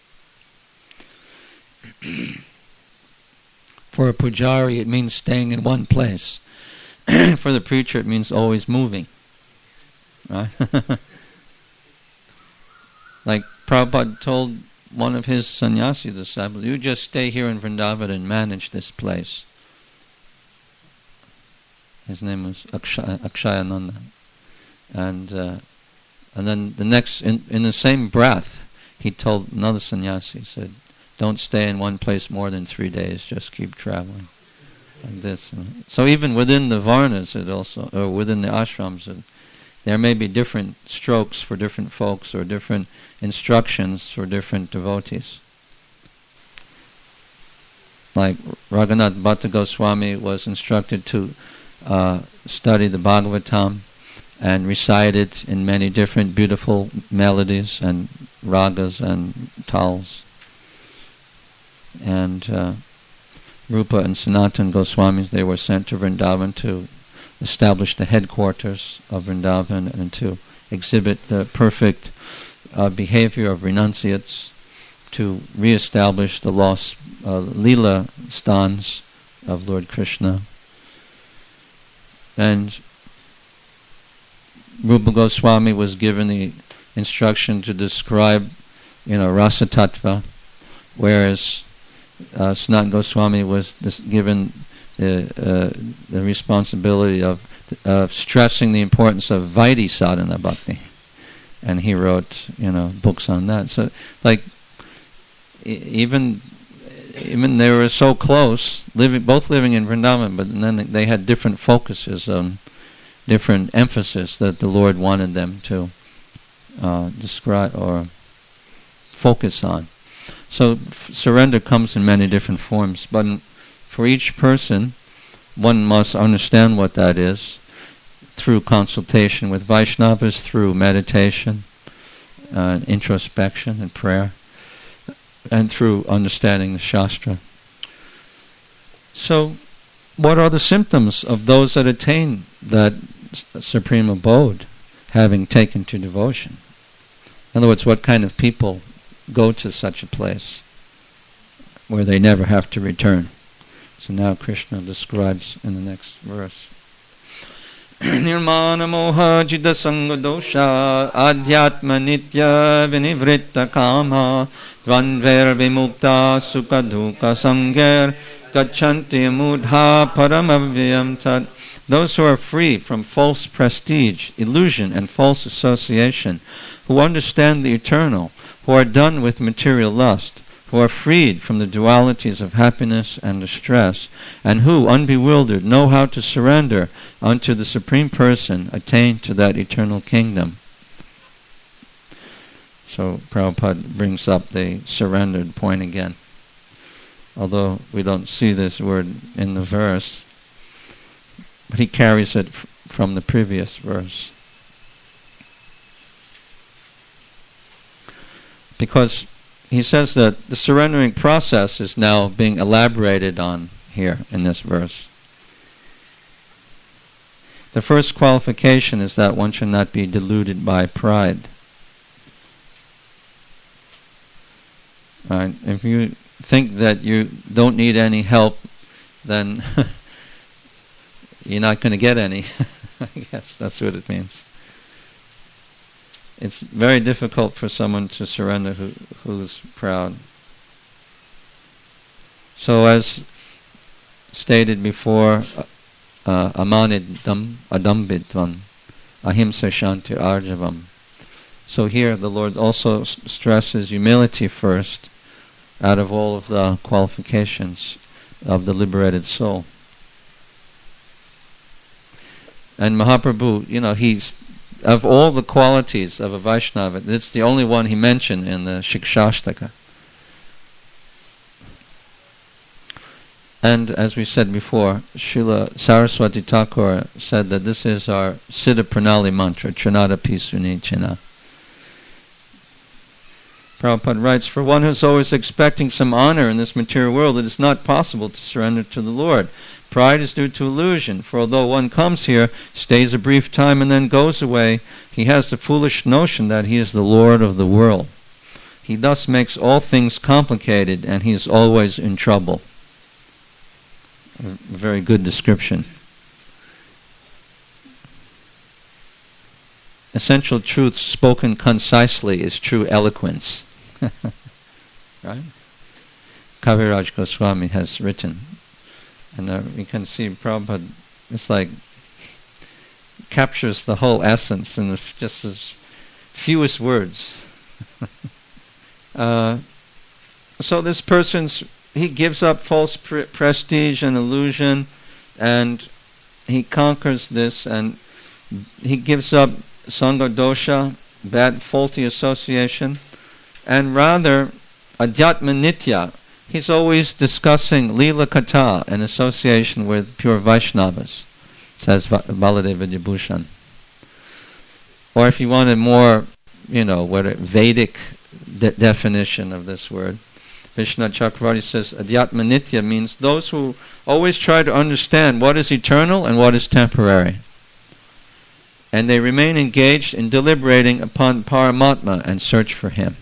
A: For a pujari, it means staying in one place. For the preacher, it means always moving. Right? Like Prabhupada told one of his sannyasi disciples, you just stay here in Vrindavan and manage this place. His name was Akshayananda. And then the next, in the same breath, he told another sannyasi, he said, don't stay in one place more than 3 days, just keep traveling. Like this. So even within the varnas, or within the ashrams, there may be different strokes for different folks, or different instructions for different devotees. Like Raghunath Bhatta Goswami was instructed to study the Bhagavatam and recite it in many different beautiful melodies and ragas and tals. And Rupa and Sanatana Goswamis, they were sent to Vrindavan to establish the headquarters of Vrindavan and to exhibit the perfect behavior of renunciates, to re-establish the lost Leela stans of Lord Krishna. And Rupa Goswami was given the instruction to describe, rasa tattva, whereas Sanatana Goswami was given the responsibility of stressing the importance of Vaidhi sadhana bhakti, and he wrote, books on that. So, like, even they were so close, both living in Vrindavan, but then they had different focuses on different emphasis that the Lord wanted them to describe or focus on. So surrender comes in many different forms, but for each person, one must understand what that is through consultation with Vaishnavas, through meditation, introspection and prayer, and through understanding the Shastra. So, what are the symptoms of those that attain that supreme abode, having taken to devotion? In other words, what kind of people go to such a place where they never have to return? So now Krishna describes in the next verse. Nirmana moha jida sanga dosha adhyatma nitya vinivritta kama dvandver vimukta sukha dukkha sangher gachanti mudha paramavyam tat. Those who are free from false prestige, illusion, and false association, who understand the eternal, who are done with material lust, who are freed from the dualities of happiness and distress, and who, unbewildered, know how to surrender unto the Supreme Person, attain to that eternal kingdom. So Prabhupada brings up the surrendered point again. Although we don't see this word in the verse, but he carries it from the previous verse. Because he says that the surrendering process is now being elaborated on here in this verse. The first qualification is that one should not be deluded by pride. If you think that you don't need any help, then you're not going to get any. I guess that's what it means. It's very difficult for someone to surrender who's proud. So as stated before, amanidam adambidvam ahimsa shanti arjavam. So here the Lord also stresses humility first out of all of the qualifications of the liberated soul. And Mahaprabhu, he's of all the qualities of a Vaishnava, it's the only one he mentioned in the Shikshashtaka. And as we said before, Srila Saraswati Thakur said that this is our Siddha Pranali mantra, Trinada Pisuni China. Prabhupada writes, for one who's always expecting some honor in this material world, it is not possible to surrender to the Lord. Pride is due to illusion, for although one comes here, stays a brief time, and then goes away, he has the foolish notion that he is the Lord of the world. He thus makes all things complicated, and he is always in trouble. A very good description. Essential truths spoken concisely is true eloquence. Right? Kaviraj Goswami has written. And you can see Prabhupada, it's like, captures the whole essence in just as fewest words. So this he gives up false prestige and illusion, and he conquers this, and he gives up sanga dosha, bad, faulty association, and rather adhyatma nitya. He's always discussing Leela Katha in association with pure Vaishnavas, says Baladeva Vibhushan. Or if you want a more, Vedic definition of this word, Vishwanath Chakravarti says, Adhyatma Nitya means those who always try to understand what is eternal and what is temporary. And they remain engaged in deliberating upon Paramatma and search for Him.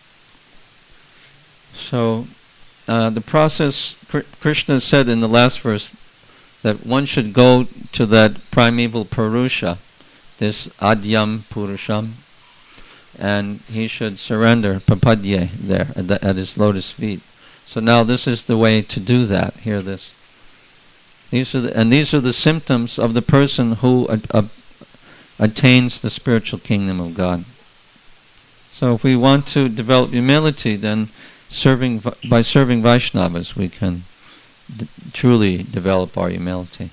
A: So, the process, Krishna said in the last verse that one should go to that primeval Purusha, this Adyam Purusham, and he should surrender papadye there at his lotus feet. So now this is the way to do that. Hear this. These are the symptoms of the person who attains the spiritual kingdom of God. So if we want to develop humility, then by serving Vaishnavas, we can truly develop our humility.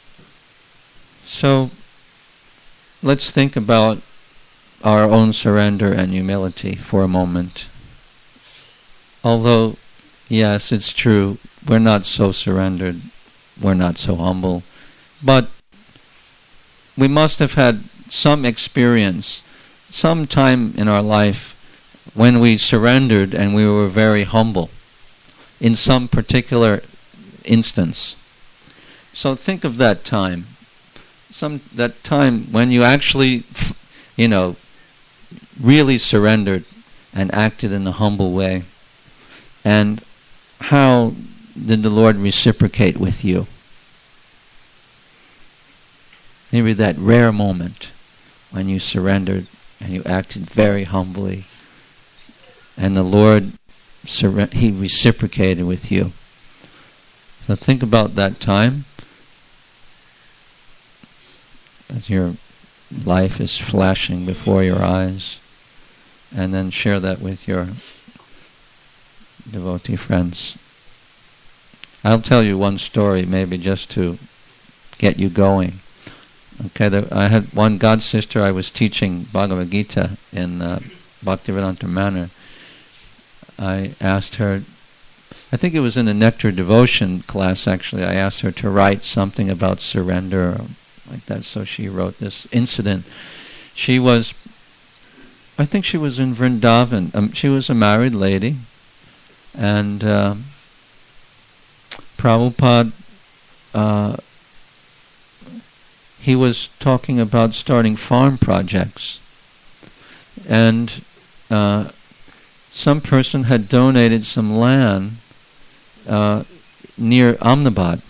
A: So, let's think about our own surrender and humility for a moment. although, yes, it's true, we're not so surrendered, we're not so humble, but we must have had some experience, some time in our life when we surrendered and we were very humble in some particular instance. So think of that time. That time when you actually, really surrendered and acted in a humble way. And how did the Lord reciprocate with you? Maybe that rare moment when you surrendered and you acted very humbly, and the Lord, He reciprocated with you. So think about that time as your life is flashing before your eyes, and then share that with your devotee friends. I'll tell you one story, maybe just to get you going. Okay, I had one god sister. I was teaching Bhagavad Gita in Bhaktivedanta Manor. I asked her, I think it was in the Nectar Devotion class actually, I asked her to write something about surrender or like that, so she wrote this incident. I think she was in Vrindavan. She was a married lady, and Prabhupada, he was talking about starting farm projects, and some person had donated some land near Ahmedabad,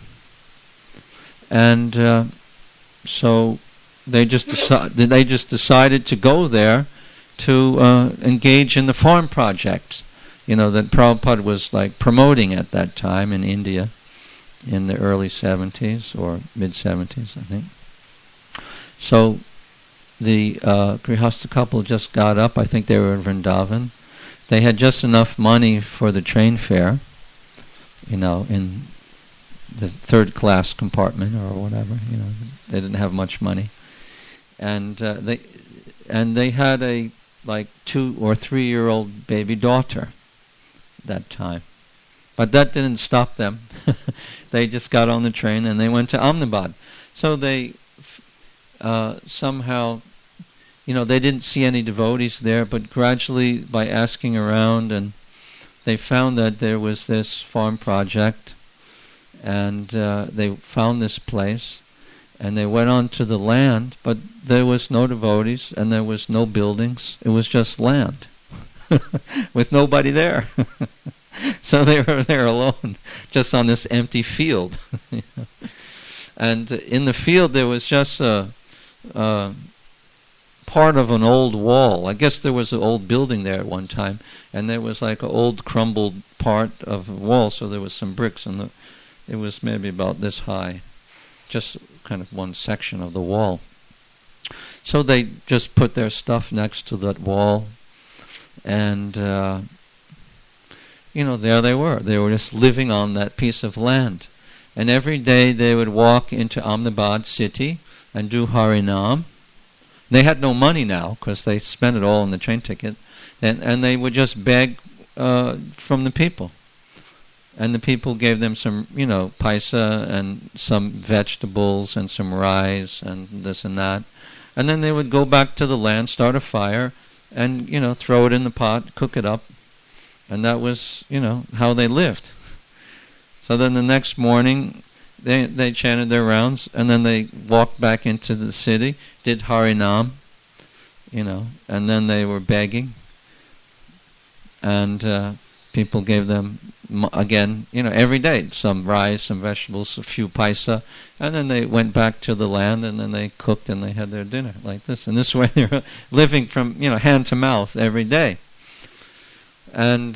A: and so they just decided to go there to engage in the farm project, that Prabhupada was like promoting at that time in India, in the early 70s or mid 70s, I think. So the Grihastha couple just got up. I think they were in Vrindavan. They had just enough money for the train fare, in the third class compartment or whatever. They didn't have much money, and they had a 2 or 3 year old baby daughter that time. But that didn't stop them. They just got on the train and they went to Ahmedabad. So they somehow, they didn't see any devotees there, but gradually by asking around, and they found that there was this farm project, and they found this place, and they went on to the land, but there was no devotees and there was no buildings. It was just land with nobody there. So they were there alone, just on this empty field. And in the field there was just a part of an old wall. I guess there was an old building there at one time, and there was like an old crumbled part of a wall, so there was some bricks, and it was maybe about this high, just kind of one section of the wall. So they just put their stuff next to that wall, and there they were. They were just living on that piece of land. And every day they would walk into Ahmedabad city and do Harinam. They had no money now because they spent it all on the train ticket, and they would just beg from the people. And the people gave them some, paisa and some vegetables and some rice and this and that. And then they would go back to the land, start a fire, and, throw it in the pot, cook it up. And that was, how they lived. So then the next morning, they chanted their rounds, and then they walked back into the city, did Harinam, and then they were begging. And people gave them, again, every day, some rice, some vegetables, a few paisa, and then they went back to the land, and then they cooked and they had their dinner like this. And this way they were living from, hand to mouth every day. And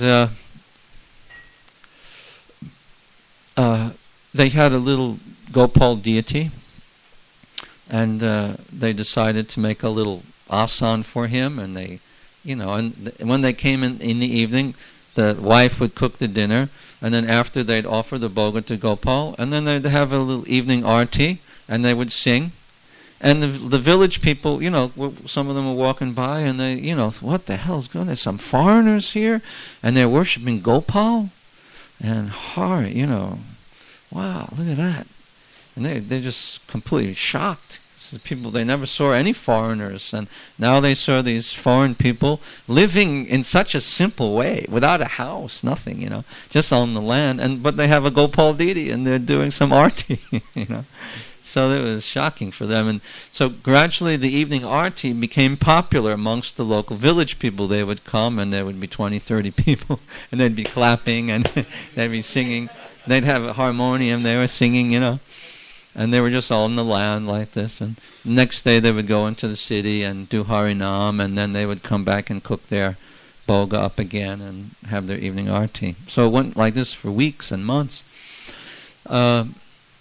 A: they had a little Gopal deity, and they decided to make a little asan for him, and they, and when they came in the evening, the wife would cook the dinner, and then after they'd offer the bhoga to Gopal, and then they'd have a little evening arti, and they would sing, And the village people, some of them were walking by, and they, what the hell's going on? There's some foreigners here, and they're worshiping Gopal? And Hari, wow, look at that. And they're just completely shocked. The people, they never saw any foreigners, and now they saw these foreign people living in such a simple way, without a house, nothing, just on the land, but they have a Gopal deity, and they're doing some arti, So it was shocking for them. And so gradually the evening arti became popular amongst the local village people. They would come, and there would be 20, 30 people, and they'd be clapping, and they'd be singing. They'd have a harmonium, they were singing, and they were just all in the land like this. And the next day they would go into the city and do Harinam, and then they would come back and cook their boga up again and have their evening arti. So it went like this for weeks and months. And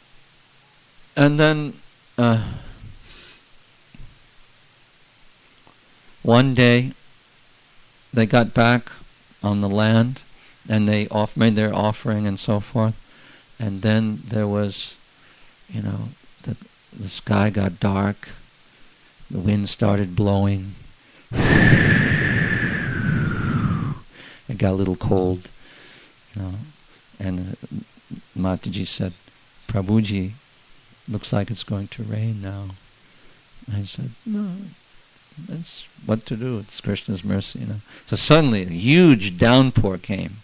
A: then one day they got back on the land, and they made their offering and so forth. And then there was, the sky got dark, the wind started blowing, it got a little cold, and Mataji said, "Prabhuji, looks like it's going to rain now." I said, "No, that's what to do. It's Krishna's mercy, So suddenly a huge downpour came.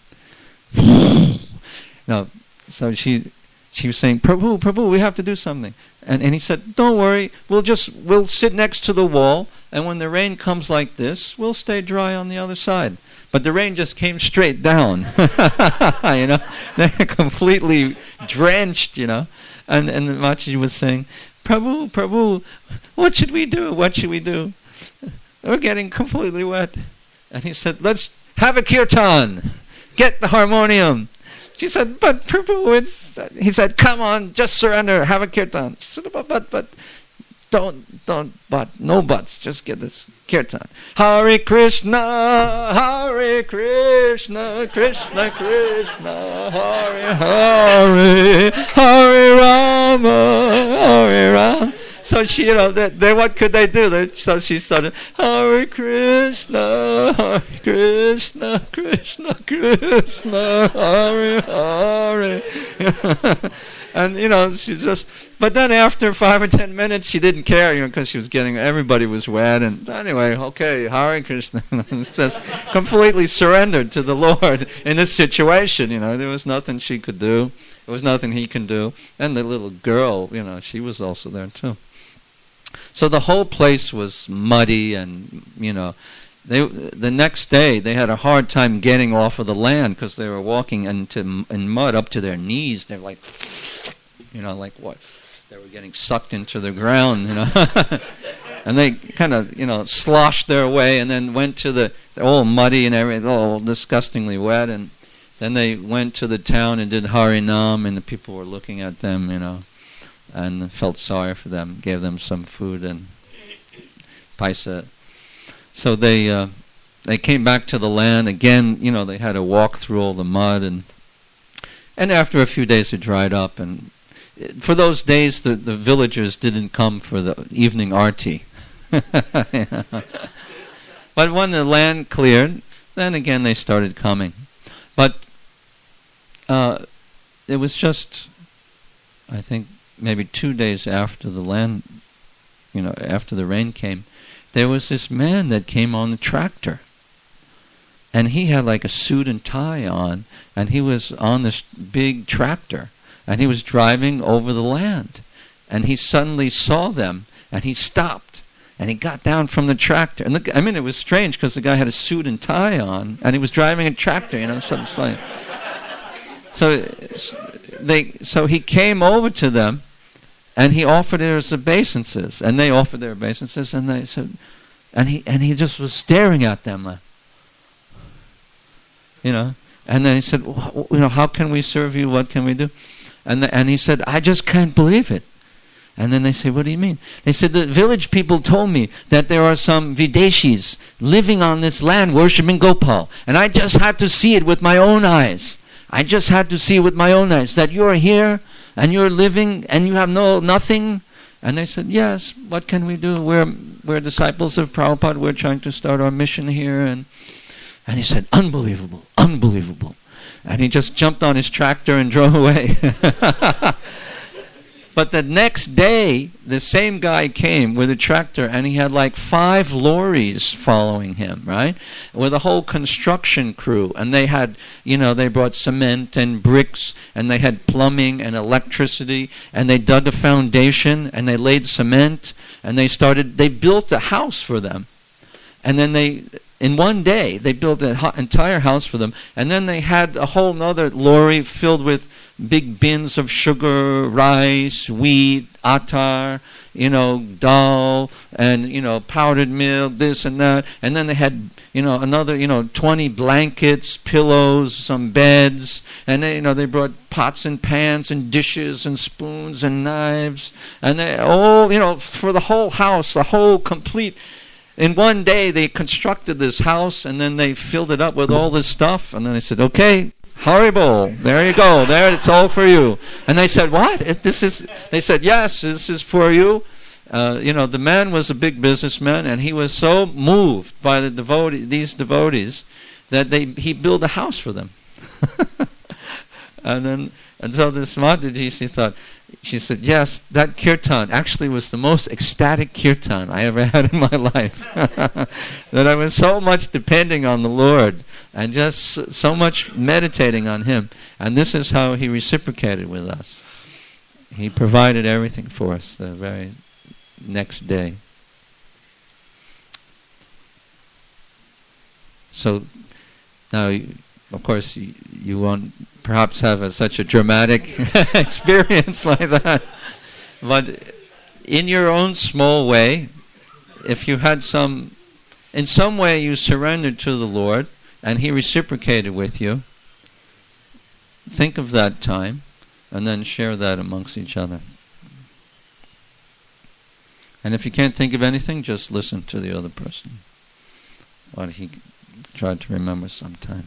A: So she was saying, Prabhu, we have to do something. And he said, "Don't worry, we'll sit next to the wall, and when the rain comes like this, we'll stay dry on the other side." But the rain just came straight down. They're completely drenched, And Mataji was saying, Prabhu, what should we do? What should we do? We're getting completely wet. And he said, "Let's have a kirtan. Get the harmonium." She said, "But Prabhu, he said, "Come on, just surrender, have a kirtan." She said, but, don't, no buts, just get this kirtan. Hare Krishna, Krishna Krishna, Hare Hare, Hare Rama, Hare Rama. So she, what could they do? So she started, Hare Krishna, Krishna Krishna, Hare Hare. And, she just, but then after 5 or 10 minutes, she didn't care, because she was everybody was wet. And anyway, okay, Hare Krishna. Just completely surrendered to the Lord in this situation, There was nothing she could do. There was nothing he can do. And the little girl, she was also there too. So the whole place was muddy, and the next day they had a hard time getting off of the land because they were walking in mud up to their knees. They were like, like what? They were getting sucked into the ground, and they kind of, sloshed their way, and then went to they're all muddy and everything, all disgustingly wet, and then they went to the town and did Harinam, and the people were looking at them, and felt sorry for them, gave them some food and paisa. So they came back to the land again. They had to walk through all the mud, and after a few days it dried up. And for those days, the villagers didn't come for the evening arti. But when the land cleared, then again they started coming. But it was just, I think, maybe 2 days after the land, after the rain came, there was this man that came on the tractor. And he had like a suit and tie on, and he was on this big tractor, and he was driving over the land. And he suddenly saw them, and he stopped, and he got down from the tractor. And it was strange because the guy had a suit and tie on, and he was driving a tractor, something like. So he came over to them, and he offered their obeisances, and they offered their obeisances, and they said, and he just was staring at them, And then he said, "How can we serve you? What can we do?" And he said, "I just can't believe it." And then they say, "What do you mean?" They said, "The village people told me that there are some Videshis living on this land worshiping Gopal, and I just had to see it with my own eyes. I just had to see with my own eyes that you're here, and you're living, and you have nothing, And they said, yes, what can we do? We're disciples of Prabhupada. We're trying to start our mission here. And he said, unbelievable, unbelievable. And he just jumped on his tractor and drove away. But the next day, the same guy came with a tractor, and he had like 5 lorries following him, right? With a whole construction crew. And they had, they brought cement and bricks, and they had plumbing and electricity, and they dug a foundation, and they laid cement, and they built a house for them. And then in one day, they built an entire house for them, and then they had a whole nother lorry filled with big bins of sugar, rice, wheat, attar, dal, and, powdered milk, this and that. And then they had, another, 20 blankets, pillows, some beds. And they brought pots and pans and dishes and spoons and knives. And they all, for the whole house, the whole complete. In one day, they constructed this house, and then they filled it up with all this stuff. And then they said, okay, Haribol, there you go. There, it's all for you. And they said, what? They said, yes, this is for you. The man was a big businessman, and he was so moved by these devotees that he built a house for them. And so this Mataji, she said, yes, that kirtan actually was the most ecstatic kirtan I ever had in my life. That I was so much depending on the Lord and just so much meditating on Him. And this is how He reciprocated with us. He provided everything for us the very next day. So now, of course, you won't perhaps have such a dramatic experience like that. But in your own small way, if you had in some way you surrendered to the Lord and He reciprocated with you, think of that time and then share that amongst each other. And if you can't think of anything, just listen to the other person, what he tried to remember sometime.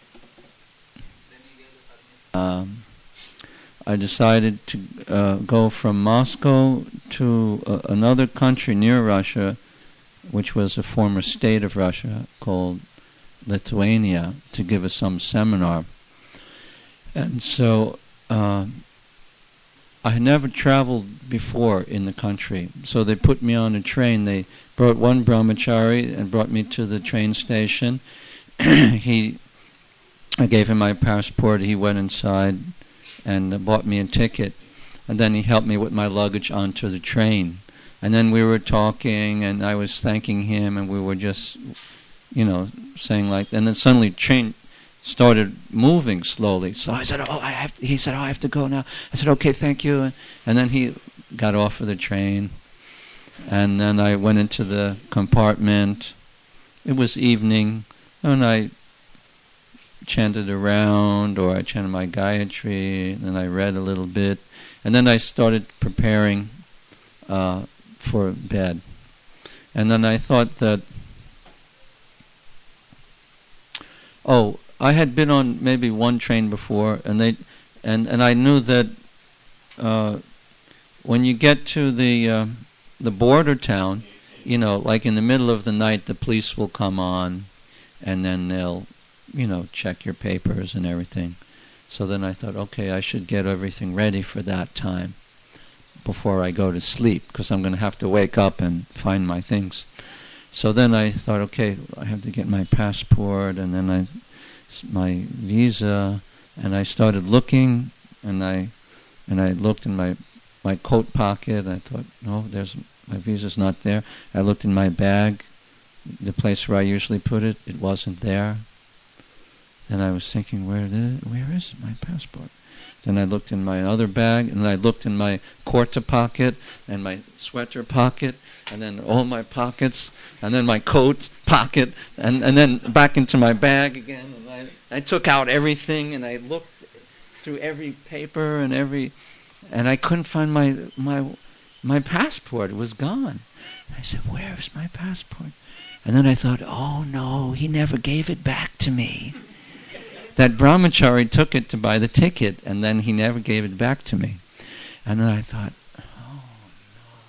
A: I decided to go from Moscow to another country near Russia, which was a former state of Russia called Lithuania, to give some seminar. And so I had never traveled before in the country, so they put me on a train. They brought one brahmachari and brought me to the train station. I gave him my passport. He went inside and bought me a ticket. And then he helped me with my luggage onto the train. And then we were talking, and I was thanking him, and we were just, saying like... And then suddenly the train started moving slowly. So I said, he said, I have to go now. I said, okay, thank you. And then he got off of the train. And then I went into the compartment. It was evening, and I chanted around, or I chanted my Gayatri, and then I read a little bit, and then I started preparing for bed. And then I thought that, I had been on maybe one train before, and I knew that when you get to the border town, like in the middle of the night, the police will come on, and then they'll check your papers and everything. So then I thought, okay, I should get everything ready for that time before I go to sleep, because I'm going to have to wake up and find my things. So then I thought, okay, I have to get my passport, and then my visa, and I started looking, and I looked in my coat pocket. I thought, no, my visa's not there. I looked in my bag, the place where I usually put it. It wasn't there. And I was thinking, where is my passport? Then I looked in my other bag, and I looked in my kurta pocket, and my sweater pocket, and then all my pockets, and then my coat pocket, and then back into my bag again. And I took out everything, and I looked through every paper and I couldn't find my passport. It was gone. I said, where is my passport? And then I thought, oh no, he never gave it back to me. That brahmachari took it to buy the ticket, and then he never gave it back to me. And then I thought, oh no.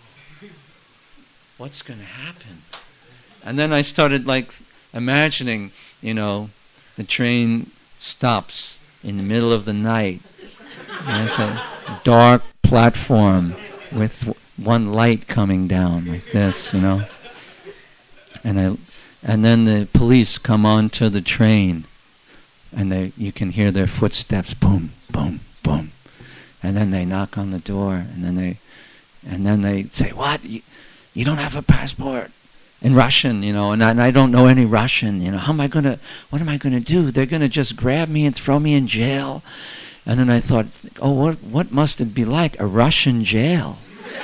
A: what's going to happen? And then I started like imagining, the train stops in the middle of the night. And it's a dark platform with one light coming down like this, And then the police come onto the train, and you can hear their footsteps, boom, boom, boom. And then they knock on the door, and then they say, "What? You don't have a passport?" In Russian, and I don't know any Russian. What am I gonna do? They're gonna just grab me and throw me in jail. And then I thought, oh, what must it be like, a Russian jail?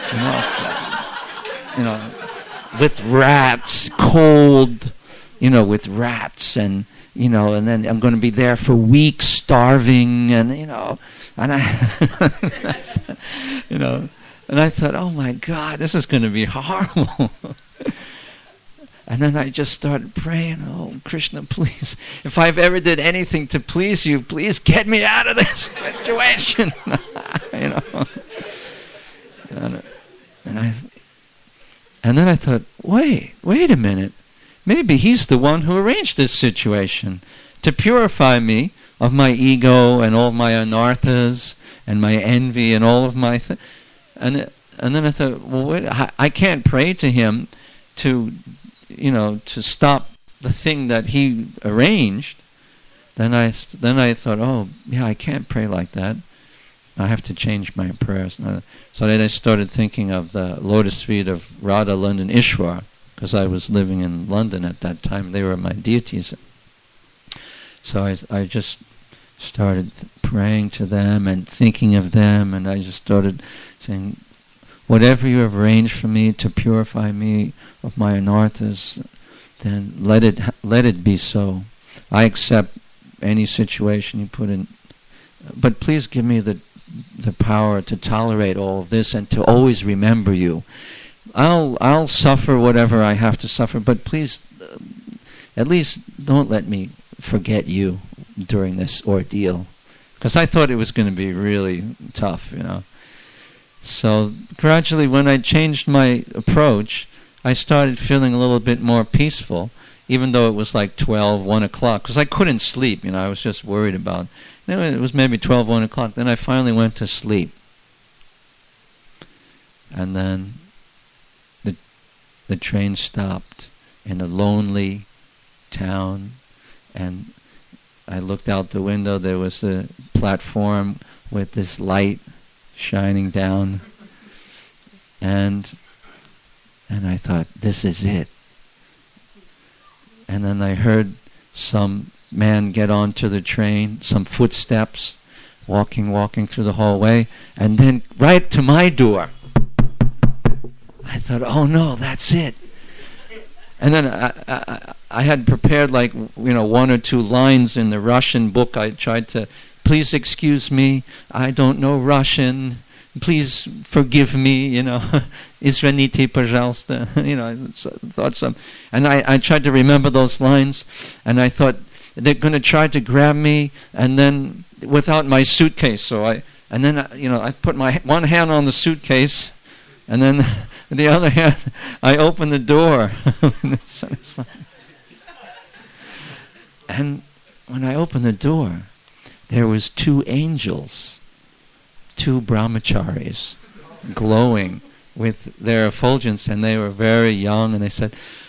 A: With rats, cold, with rats, and and then I'm going to be there for weeks, starving, and and I, and I thought, oh my God, this is going to be horrible. And then I just started praying, oh, Krishna, please, if I've ever did anything to please you, please get me out of this situation. And then I thought, wait a minute. Maybe he's the one who arranged this situation to purify me of my ego and all my anarthas and my envy and all of my... And then I thought, well, wait, I can't pray to him to stop the thing that he arranged. Then I thought, oh, yeah, I can't pray like that. I have to change my prayers. So then I started thinking of the lotus feet of Radha, London, Ishwar, because I was living in London at that time. They were my deities. So I just started praying to them and thinking of them, and I just started saying, whatever you have arranged for me to purify me of my anarthas, then let it be so. I accept any situation you put in, but please give me the power to tolerate all of this and to always remember you. I'll suffer whatever I have to suffer, but please, at least don't let me forget you during this ordeal, because I thought it was going to be really tough, So gradually, when I changed my approach, I started feeling a little bit more peaceful, even though it was like 1 o'clock, because I couldn't sleep, I was just worried about it. It was maybe 1 o'clock. Then I finally went to sleep. And then the train stopped in a lonely town, and I looked out the window. There was a platform with this light shining down, and I thought, this is it. And then I heard some man get onto the train, some footsteps, walking through the hallway, and then right to my door. I thought, oh no, that's it. And then I had prepared 1 or 2 lines in the Russian book. I tried to, please excuse me, I don't know Russian, please forgive me, Извините, пожалуйста, I thought some. And I tried to remember those lines, and I thought, they're going to try to grab me, and then without my suitcase. So I put my one hand on the suitcase, and then the other hand I opened the door. And when I opened the door, there was 2 angels, 2 brahmacharis, glowing with their effulgence, and they were very young, and they said,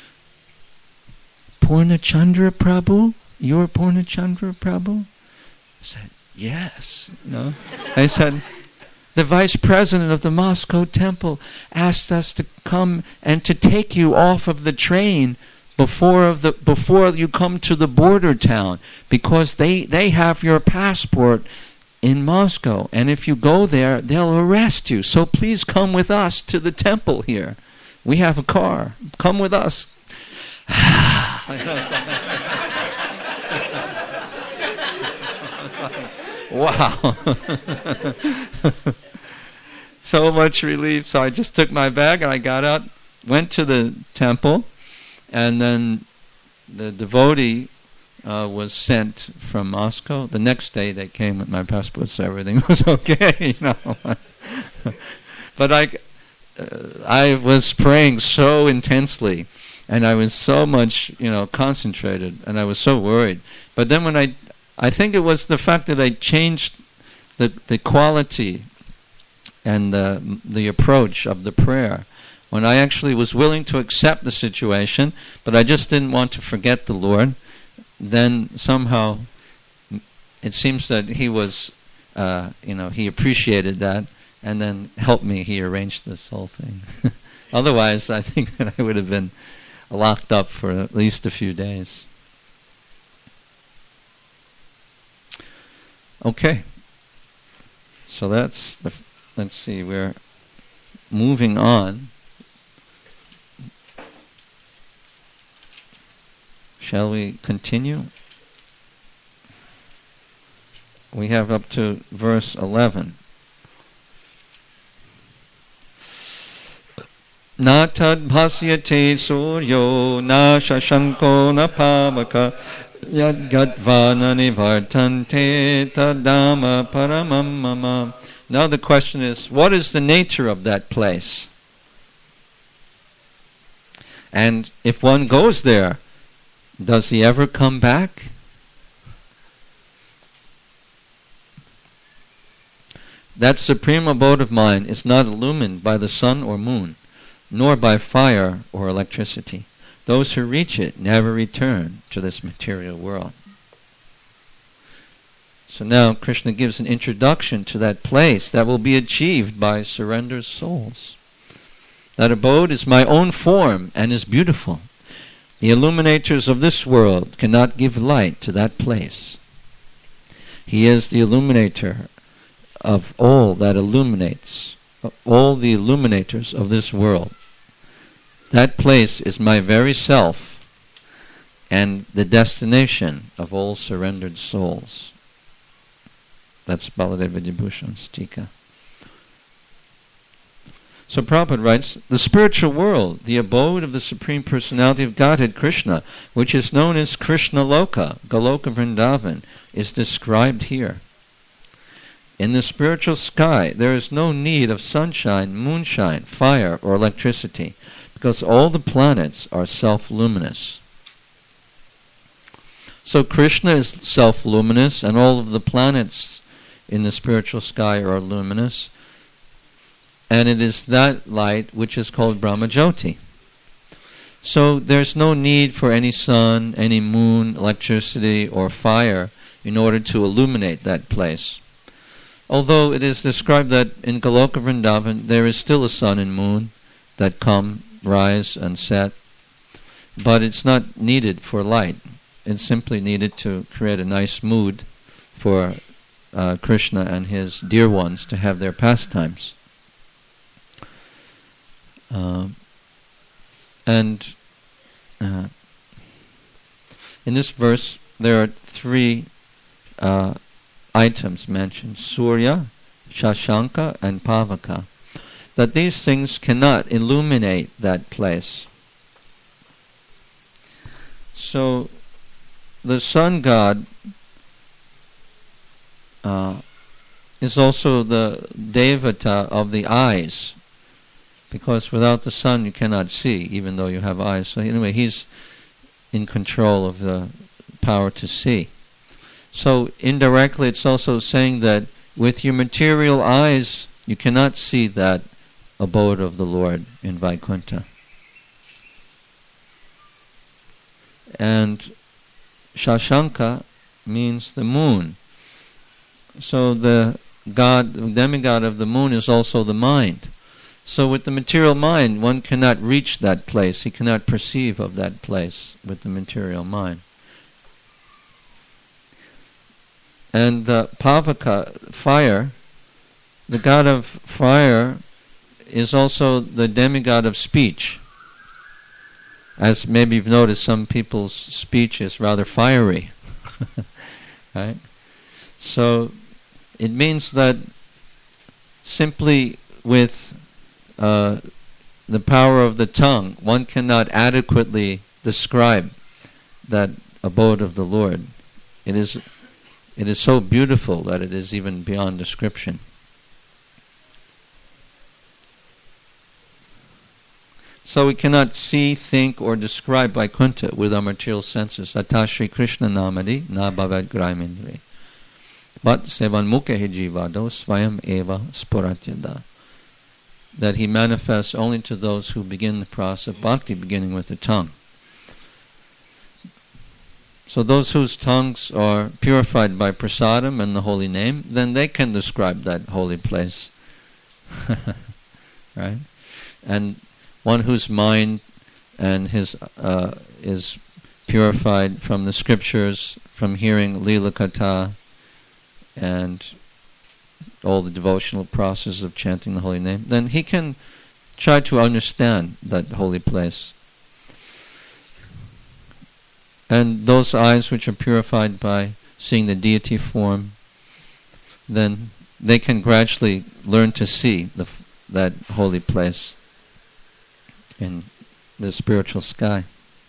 A: Purnachandra Prabhu? You're Purnachandra Prabhu? I said, yes. They said, the vice president of the Moscow temple asked us to come and to take you off of the train before you come to the border town, because they have your passport in Moscow, and if you go there, they'll arrest you. So please come with us to the temple here. We have a car. Come with us. Wow. So much relief. So I just took my bag and I got out, went to the temple, and then the devotee was sent from Moscow. The next day they came with my passport, so everything was okay, But I was praying so intensely, and I was so much, concentrated, and I was so worried. But then when I think it was the fact that I changed the quality and the approach of the prayer, when I actually was willing to accept the situation, but I just didn't want to forget the Lord, then somehow it seems that He was, He appreciated that, and then helped me. He arranged this whole thing. Otherwise, I think that I would have been locked up for at least a few days. Okay. So let's see, we're moving on. Shall we continue? We have up to verse 11. Na tad bhasyate suryo na shashanko na pavaka yad gadvana nivartante tadama paramam mama. Now the question is, what is the nature of that place? And if one goes there, does he ever come back? That supreme abode of mine is not illumined by the sun or moon, nor by fire or electricity. Those who reach it never return to this material world. So now Krishna gives an introduction to that place that will be achieved by surrendered souls. That abode is my own form and is beautiful. The illuminators of this world cannot give light to that place. He is the illuminator of all that illuminates, all the illuminators of this world. That place is my very self and the destination of all surrendered souls. That's Baladeva Vibhushan's Tika. So Prabhupada writes, the spiritual world, the abode of the Supreme Personality of Godhead, Krishna, which is known as Krishna Loka, Goloka Vrindavan, is described here. In the spiritual sky, there is no need of sunshine, moonshine, fire, or electricity, because all the planets are self-luminous. So Krishna is self-luminous, and all of the planets in the spiritual sky are luminous, and it is that light which is called Brahmajyoti. So there's no need for any sun, any moon, electricity, or fire in order to illuminate that place. Although it is described that in Goloka Vrindavan there is still a sun and moon that come, rise, and set, but it's not needed for light. It's simply needed to create a nice mood for Krishna and his dear ones to have their pastimes. In this verse there are three items mentioned: Surya, Shashanka, and Pavaka. That these things cannot illuminate that place. So the sun god is also the devata of the eyes, because without the sun you cannot see, even though you have eyes. So anyway, he's in control of the power to see. So indirectly it's also saying that with your material eyes you cannot see that abode of the Lord in Vaikuntha. And Shashanka means the moon. So the demigod of the moon is also the mind. So with the material mind, one cannot reach that place. He cannot perceive of that place with the material mind. And Pavaka, fire, the god of fire is also the demigod of speech. As maybe you've noticed, some people's speech is rather fiery. Right? So it means that simply with the power of the tongue, one cannot adequately describe that abode of the Lord. It is so beautiful that it is even beyond description. So we cannot see, think, or describe Vaikuntha with our material senses. Ata Shri Krishna namadi na bhavad graimindri. But sevan mukhe jivado svayam eva spuratyada. That he manifests only to those who begin the process of bhakti, beginning with the tongue. So those whose tongues are purified by prasadam and the holy name, then they can describe that holy place. Right? And one whose mind and his is purified from the scriptures, from hearing Lila Katha and all the devotional process of chanting the holy name, then he can try to understand that holy place. And those eyes which are purified by seeing the deity form, then they can gradually learn to see that holy place in the spiritual sky.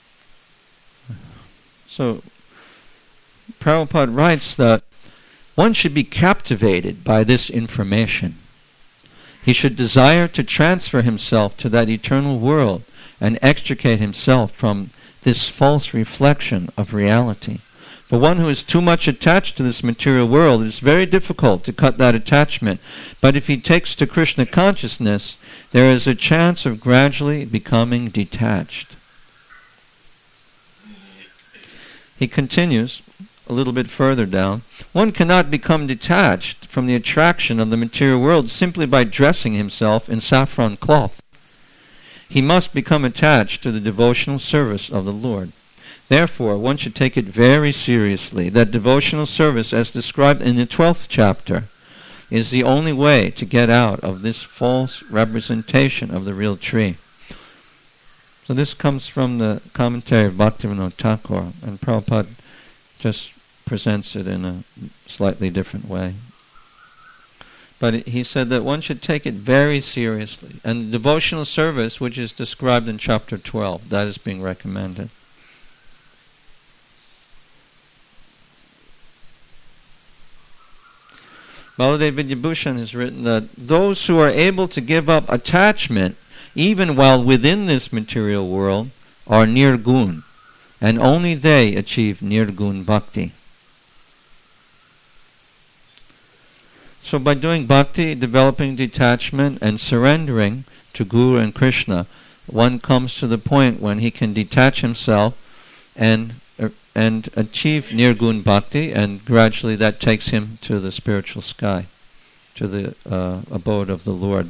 A: So Prabhupada writes that one should be captivated by this information. He should desire to transfer himself to that eternal world and extricate himself from this false reflection of reality. For one who is too much attached to this material world, it is very difficult to cut that attachment. But if he takes to Krishna consciousness, there is a chance of gradually becoming detached. He continues a little bit further down. One cannot become detached from the attraction of the material world simply by dressing himself in saffron cloth. He must become attached to the devotional service of the Lord. Therefore, one should take it very seriously that devotional service, as described in the 12th chapter, is the only way to get out of this false representation of the real tree. So this comes from the commentary of Bhaktivinoda Thakur, and Prabhupada just presents it in a slightly different way. But he said that one should take it very seriously. And the devotional service, which is described in chapter 12, that is being recommended. Baladev Vidyabhushan has written that those who are able to give up attachment, even while within this material world, are nirgun, and only they achieve nirgun bhakti. So by doing bhakti, developing detachment, and surrendering to Guru and Krishna, one comes to the point when he can detach himself and achieve nirgun bhakti, and gradually that takes him to the spiritual sky, to the abode of the Lord.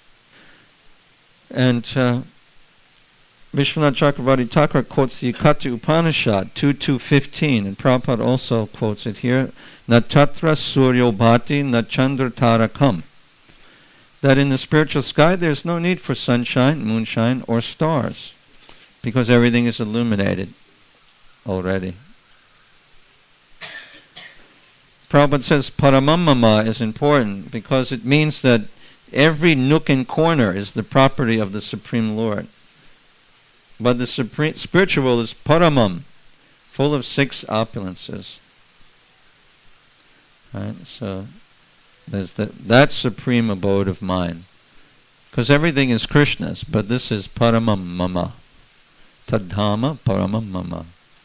A: And Vishwanath Chakravarti Thakur quotes the Ikati Upanishad 2.2.15, and Prabhupada also quotes it here, Na tatra suryo bhati na chandra tarakam. That in the spiritual sky there's no need for sunshine, moonshine, or stars, because everything is illuminated already. Prabhupada says Paramamama is important because it means that every nook and corner is the property of the Supreme Lord. But the spiritual world is Paramam, full of 6 opulences. Right? So there's that supreme abode of mind. Because everything is Krishna's, but this is Paramam Mama. Tadhama Paramam Mama.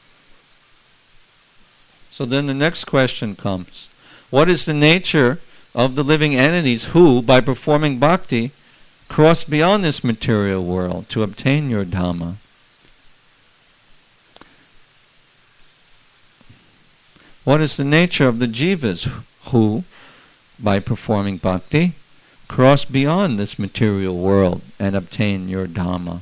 A: So then the next question comes. What is the nature of the living entities who, by performing bhakti, cross beyond this material world to obtain your Dhamma? What is the nature of the jivas who, by performing bhakti, cross beyond this material world and obtain your Dhamma?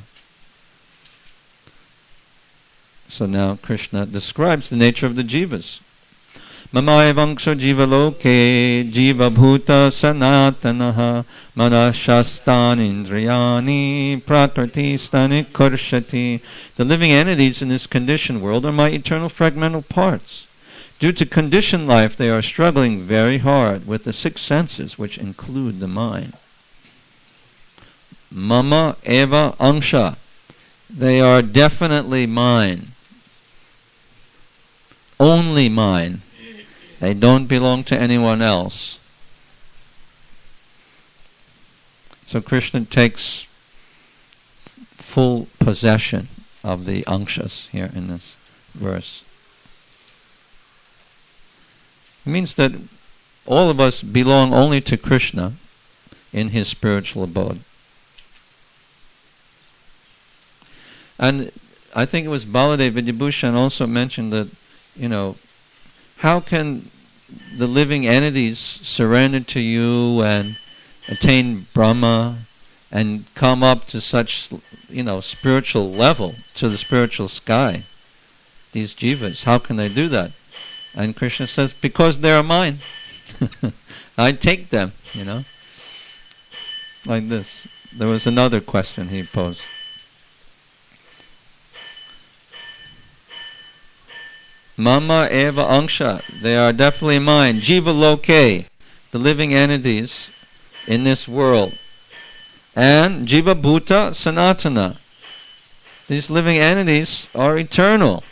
A: So now Krishna describes the nature of the jivas. Mamaevangsha jivaloke jiva bhuta sanatanaha manashastan indriyani prakritistani kurshati. The living entities in this conditioned world are my eternal fragmental parts. Due to conditioned life, they are struggling very hard with the 6 senses, which include the mind. Mama eva angsha. They are definitely mine. Only mine. They don't belong to anyone else. So Krishna takes full possession of the anshas here in this verse. It means that all of us belong only to Krishna in his spiritual abode. And I think it was Baladev Vidyabhushan also mentioned that, how can the living entities surrender to you and attain Brahma and come up to such, spiritual level, to the spiritual sky? These jivas, how can they do that? And Krishna says, because they are mine. I take them, like this. There was another question he posed. Mama eva angsha, they are definitely mine. Jiva loke, the living entities in this world. And jiva bhuta sanatana, these living entities are eternal.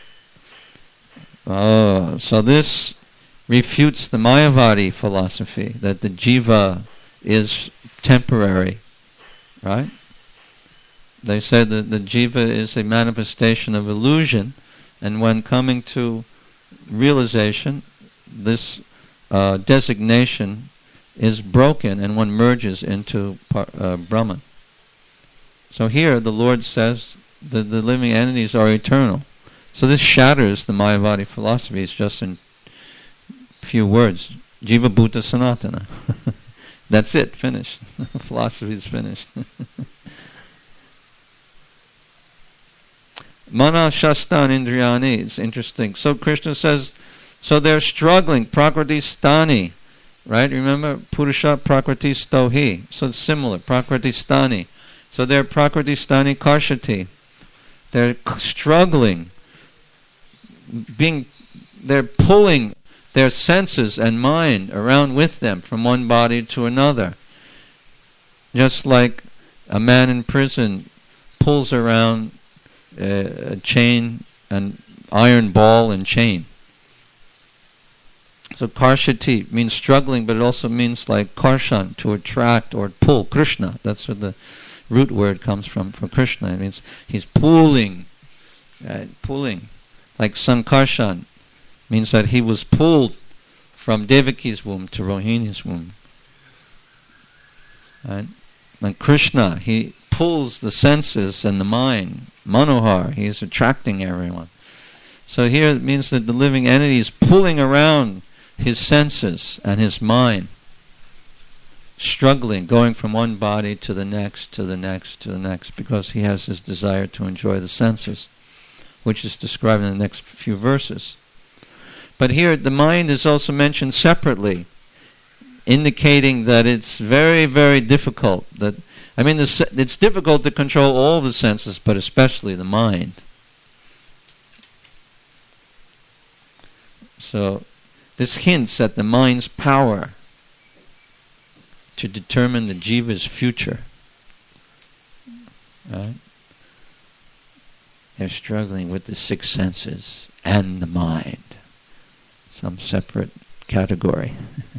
A: Oh, so this refutes the Mayavadi philosophy that the jiva is temporary, right? They say that the jiva is a manifestation of illusion, and when coming to realization, this designation is broken and one merges into Brahman. So here the Lord says that the living entities are eternal. So this shatters the Mayavadi philosophy. It's just in few words. Jiva Bhuta Sanatana. That's it, finished. Philosophy is finished. Mana Shastan Indriyani, it's interesting. So Krishna says, so they're struggling, Prakriti Stani, right? Remember, Purusha Prakriti Stohi. So it's similar, Prakriti Stani. So they're Prakriti Stani Karshati. They're struggling, they're pulling their senses and mind around with them from one body to another. Just like a man in prison pulls around a chain, an iron ball and chain. So karshati means struggling, but it also means like karshan, to attract or pull. Krishna, that's where the root word comes from for Krishna. It means he's pulling, pulling. Like sankarshan means that he was pulled from Devaki's womb to Rohini's womb. Right? And Krishna, he pulls the senses and the mind. Manohar, he is attracting everyone. So here it means that the living entity is pulling around his senses and his mind, struggling, going from one body to the next, to the next, to the next, because he has this desire to enjoy the senses, which is described in the next few verses. But here the mind is also mentioned separately, indicating that it's very, very difficult. It's difficult to control all the senses, but especially the mind. So this hints at the mind's power to determine the jiva's future. Right? They're struggling with the six senses and the mind. Some separate category.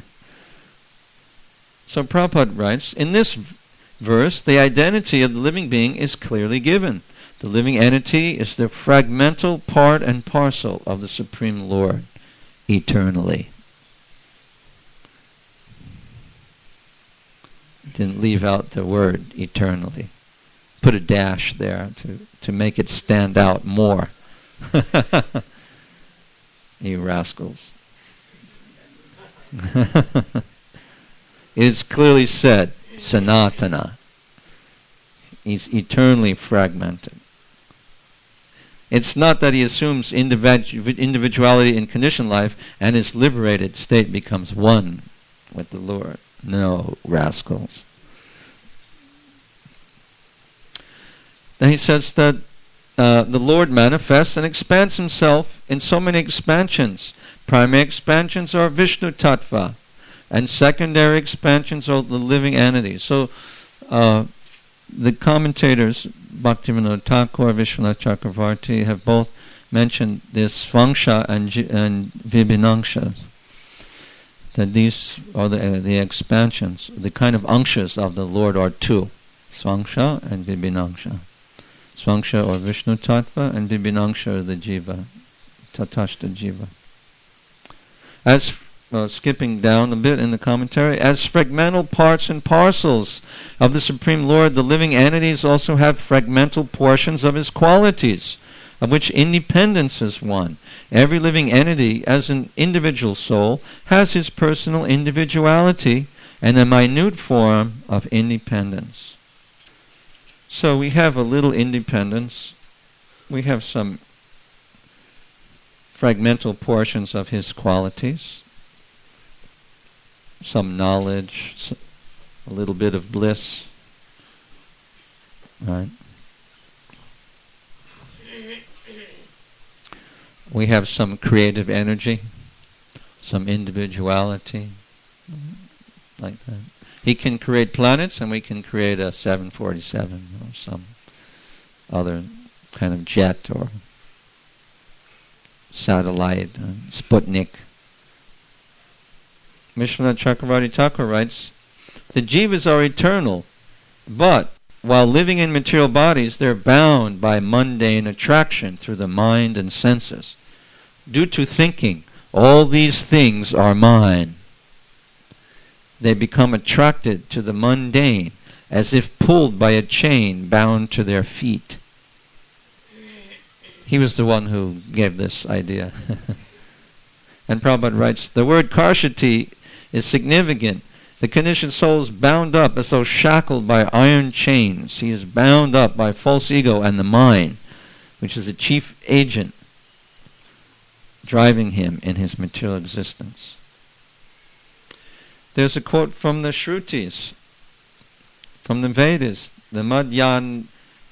A: So Prabhupada writes, in this verse, the identity of the living being is clearly given. The living entity is the fragmental part and parcel of the Supreme Lord eternally. Didn't leave out the word eternally. Put a dash there to make it stand out more. You rascals. It is clearly said, Sanatana. He's eternally fragmented. It's not that he assumes individuality in conditioned life and his liberated state becomes one with the Lord. No, rascals. Then he says that the Lord manifests and expands himself in so many expansions. Primary expansions are Vishnu Tattva, and secondary expansions are the living entities. So the commentators, Bhaktivinoda Thakur, Vishwanath Chakravarti, have both mentioned this Svangsha and Vibhinangsha. That these are the expansions. The kind of anshas of the Lord are two, Svangsha and Vibhinangsha. Svangsha or Vishnu Tattva, and Vibhinangsha or the Jiva, Tatashta Jiva. As skipping down a bit in the commentary, as fragmental parts and parcels of the Supreme Lord, the living entities also have fragmental portions of His qualities, of which independence is one. Every living entity, as an individual soul, has his personal individuality and a minute form of independence. So we have a little independence. We have some fragmental portions of His qualities, some knowledge, a little bit of bliss, right? We have some creative energy, some individuality, like that. He can create planets, and we can create a 747 or some other kind of jet or satellite, Sputnik. Vishwanath Chakravarti Thakur writes, the jivas are eternal, but while living in material bodies, they're bound by mundane attraction through the mind and senses. Due to thinking, all these things are mine. They become attracted to the mundane, as if pulled by a chain bound to their feet. He was the one who gave this idea. And Prabhupada writes, the word karshati is significant. The conditioned soul is bound up as though shackled by iron chains. He is bound up by false ego and the mind, which is the chief agent driving him in his material existence. There's a quote from the Shrutis, from the Vedas, the Madhyandinayana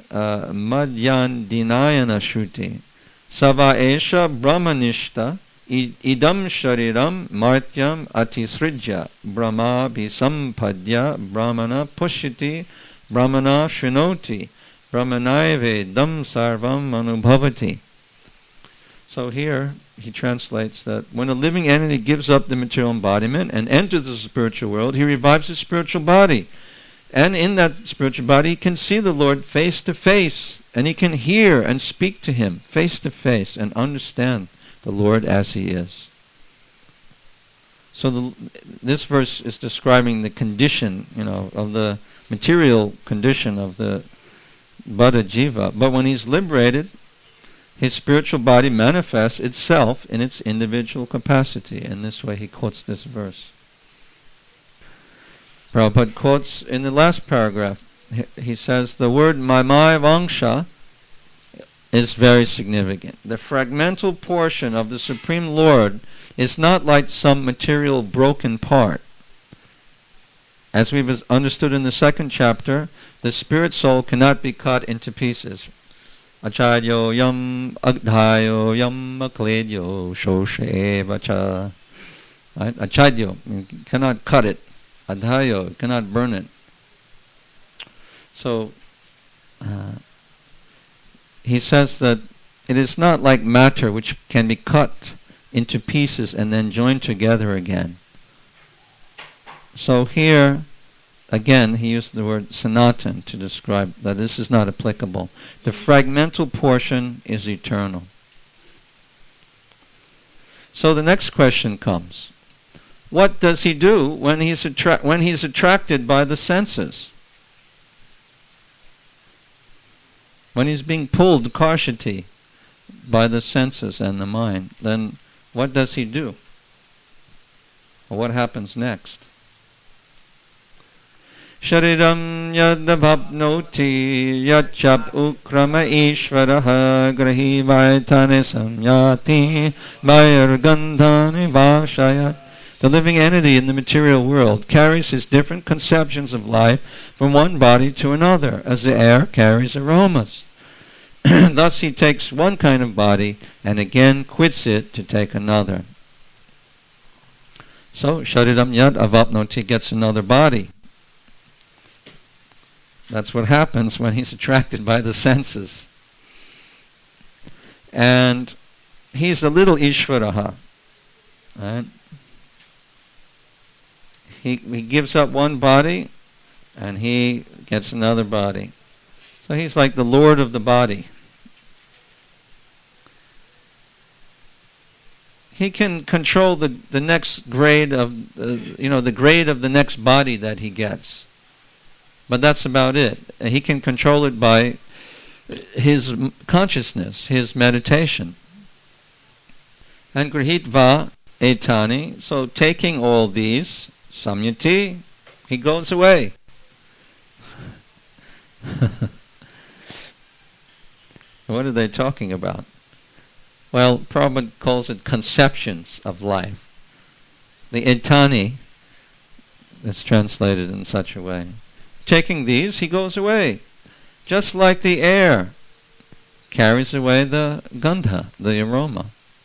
A: Shruti. Sava esha brahmanishta idam shariram martyam atisrijya brahma bisampadya brahmana pushiti brahmana shrunoti brahmanaive dam sarvam anubhavati. So here he translates that when a living entity gives up the material embodiment and enters the spiritual world, he revives his spiritual body. And in that spiritual body, he can see the Lord face to face, and he can hear and speak to Him face to face and understand the Lord as He is. So this verse is describing the condition, of the material condition of the Buddha Jiva. But when he's liberated, his spiritual body manifests itself in its individual capacity. In this way he quotes this verse. Prabhupada quotes in the last paragraph, he says, the word Maimai Vangsha is very significant. The fragmental portion of the Supreme Lord is not like some material broken part. As we've understood in the second chapter, the spirit soul cannot be cut into pieces. Achadyo yam agdhayo yam akledyo shoshe vacha. Right? Achadyo, you cannot cut it. Adhayo, you cannot burn it. So, he says that it is not like matter which can be cut into pieces and then joined together again. So here, again, he used the word sanatan to describe that this is not applicable. The fragmental portion is eternal. So the next question comes. What does he do when he's attracted by the senses? When he's being pulled, karshati, by the senses and the mind, then what does he do? Or what happens next? Shariram yadabhapnoti yachap ukrama ishvaraha grahi vaitane samyati vairgandhani vashayat. The living entity in the material world carries his different conceptions of life from one body to another, as the air carries aromas. Thus he takes one kind of body and again quits it to take another. So, Shariram Yad Avapnoti gets another body. That's what happens when he's attracted by the senses. And he's a little Ishvaraha. Right? He gives up one body and he gets another body. So he's like the lord of the body. He can control the next grade of, the grade of the next body that he gets. But that's about it. He can control it by his consciousness, his meditation. And grihitva etani, so taking all these, samyati, he goes away. What are they talking about? Well, Prabhupada calls it conceptions of life. The etani is translated in such a way. Taking these, he goes away. Just like the air carries away the gandha, the aroma.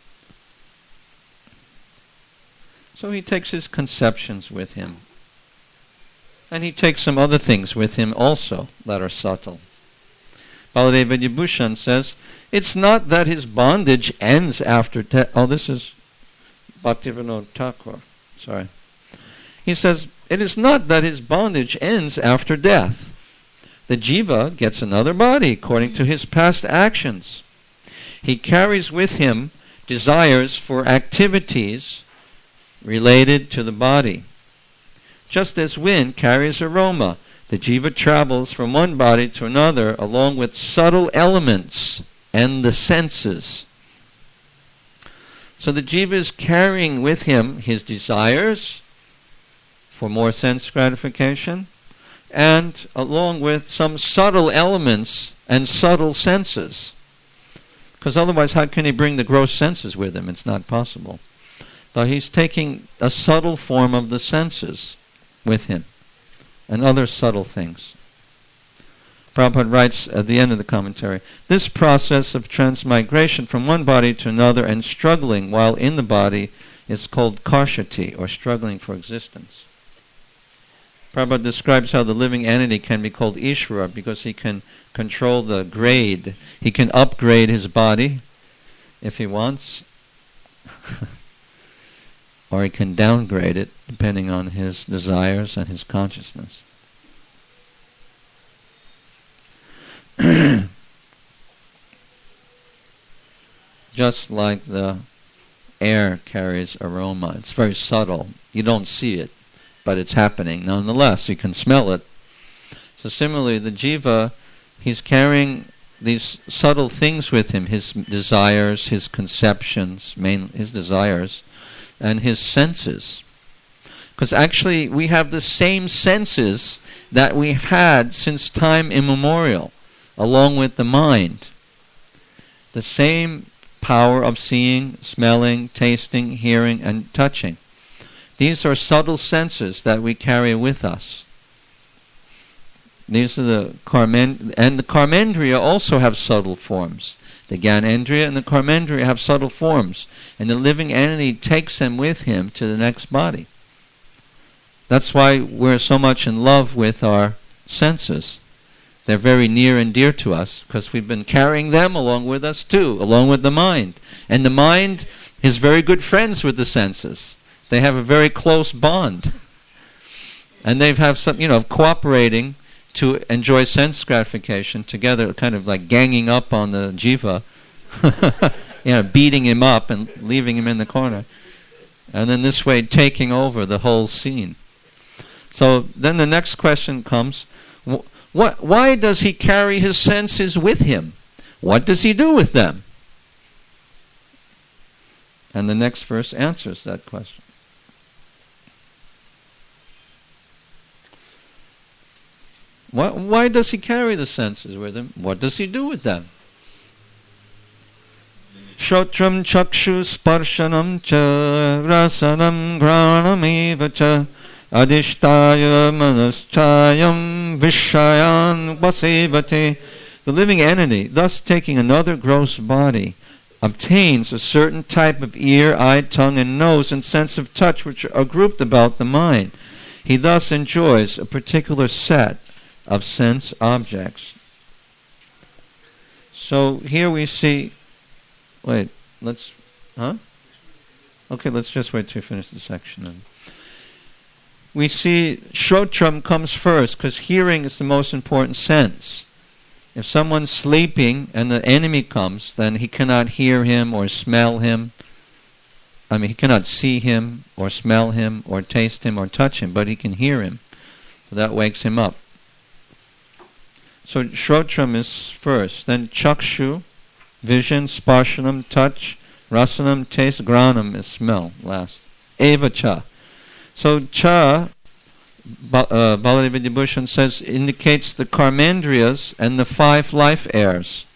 A: So he takes his conceptions with him. And he takes some other things with him also that are subtle. Baladeva Vibhushan says, it's not that his bondage ends after death. Oh, this is Bhaktivinoda Thakur. Sorry. He says, it is not that his bondage ends after death. The jiva gets another body according to his past actions. He carries with him desires for activities related to the body. Just as wind carries aroma, the jiva travels from one body to another along with subtle elements and the senses. So the jiva is carrying with him his desires for more sense gratification, and along with some subtle elements and subtle senses. Because otherwise, how can he bring the gross senses with him? It's not possible. But he's taking a subtle form of the senses with him, and other subtle things. Prabhupada writes at the end of the commentary, this process of transmigration from one body to another and struggling while in the body is called karshati, or struggling for existence. Prabhupada describes how the living entity can be called Ishvara because he can control the grade. He can upgrade his body if he wants, or he can downgrade it depending on his desires and his consciousness. Just like the air carries aroma. It's very subtle. You don't see it, but it's happening nonetheless. You can smell it. So similarly, the jiva, he's carrying these subtle things with him, his desires, his conceptions, his desires, and his senses. Because actually we have the same senses that we've had since time immemorial, along with the mind. The same power of seeing, smelling, tasting, hearing, and touching. These are subtle senses that we carry with us. These are the and the karmendriya also have subtle forms. The Gyanendriya and the karmendriya have subtle forms, and the living entity takes them with him to the next body. That's why we're so much in love with our senses. They're very near and dear to us, because we've been carrying them along with us too, along with the mind. And the mind is very good friends with the senses. They have a very close bond. And they have some, cooperating to enjoy sense gratification together, kind of like ganging up on the jiva, beating him up and leaving him in the corner. And then this way taking over the whole scene. So then the next question comes, why does he carry his senses with him? What does he do with them? And the next verse answers that question. Why does he carry the senses with him? What does he do with them? Shotram chakshu sparshanam cha rasanam granam eva cha adhishtaya manaschayam vishayan vasevate. The living entity, thus taking another gross body, obtains a certain type of ear, eye, tongue, and nose and sense of touch which are grouped about the mind. He thus enjoys a particular set of sense objects. So here we see, let's just wait till we finish the section then. We see Shrotram comes first because hearing is the most important sense. If someone's sleeping and the enemy comes, then he cannot hear him or smell him. He cannot see him or smell him or taste him or touch him, but he can hear him. So that wakes him up. So Shrotram is first, then Chakshu, vision, Sparshanam, touch, Rasanam, taste, Granam is smell, last. Eva Cha. So Cha, Baladev Vidyabhushan says, indicates the karmendriyas and the 5 life airs.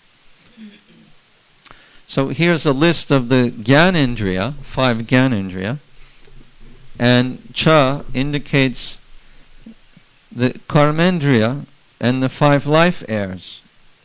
A: So here's a list of the Gyanendriya, 5 Gyanendriya, and Cha indicates the karmendriya and the 5 life airs.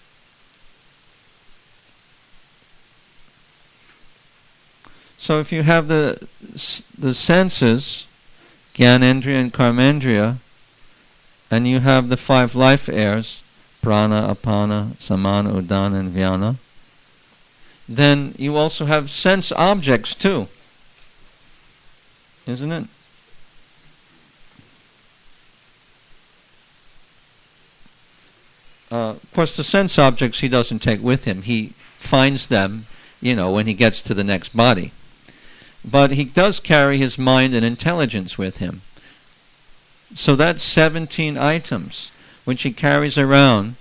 A: So if you have the senses, Gyanendriya and Karmendriya, and you have the 5 life airs, Prana, Apana, Samana, Udana, and Vyana, then you also have sense objects too. Isn't it? Of course, the sense objects he doesn't take with him. He finds them, when he gets to the next body. But he does carry his mind and intelligence with him. So that's 17 items which he carries around.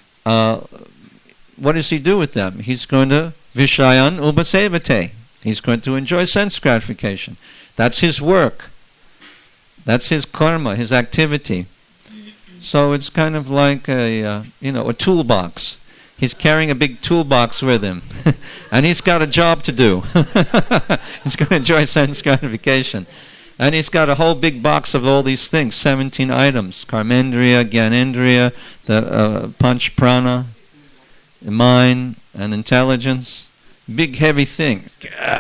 A: What does he do with them? He's going to Vishayan Upasevate. He's going to enjoy sense gratification. That's his work. That's his karma, his activity. So it's kind of like a toolbox. He's carrying a big toolbox with him, and he's got a job to do. He's going to enjoy sense gratification. And he's got a whole big box of all these things, 17 items, Karmendriya, Gyanendriya, the Panch Prana, the mind and intelligence. Big heavy thing.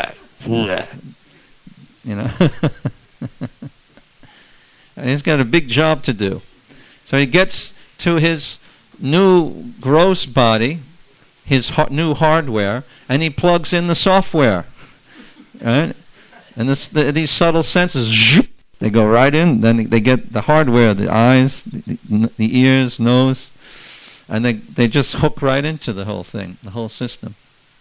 A: And he's got a big job to do. So he gets to his new gross body, his new hardware, and he plugs in the software. Right? And these subtle senses, they go right in. Then they get the hardware, the eyes, the ears, nose, and they just hook right into the whole thing, the whole system.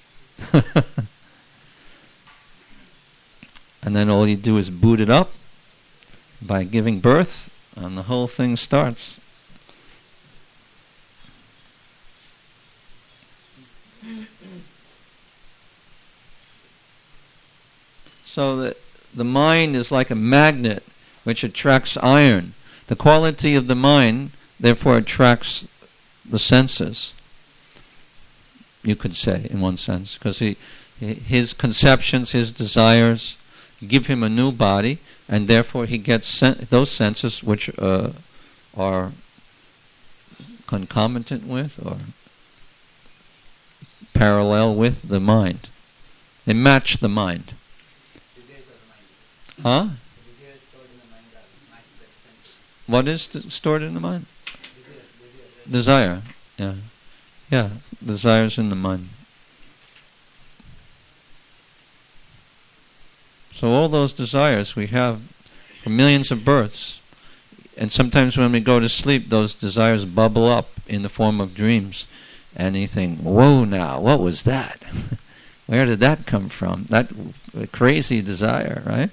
A: And then all you do is boot it up by giving birth, and the whole thing starts. So the mind is like a magnet which attracts iron. The quality of the mind, therefore, attracts the senses, you could say, in one sense, because his conceptions, his desires give him a new body, and therefore he gets those senses which are concomitant with or parallel with the mind. They match the mind. Huh? What is stored in the mind? Desire. Yeah. Yeah, desires in the mind. So all those desires we have for millions of births, and sometimes when we go to sleep, those desires bubble up in the form of dreams, and you think, whoa now, what was that? Where did that come from? That crazy desire, right?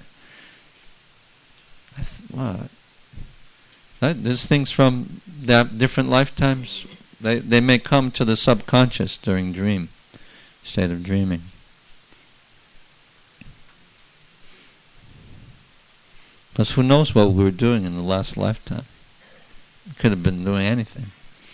A: What? There's things from different lifetimes. They may come to the subconscious during dream, state of dreaming. Because who knows what we were doing in the last lifetime? We could have been doing anything.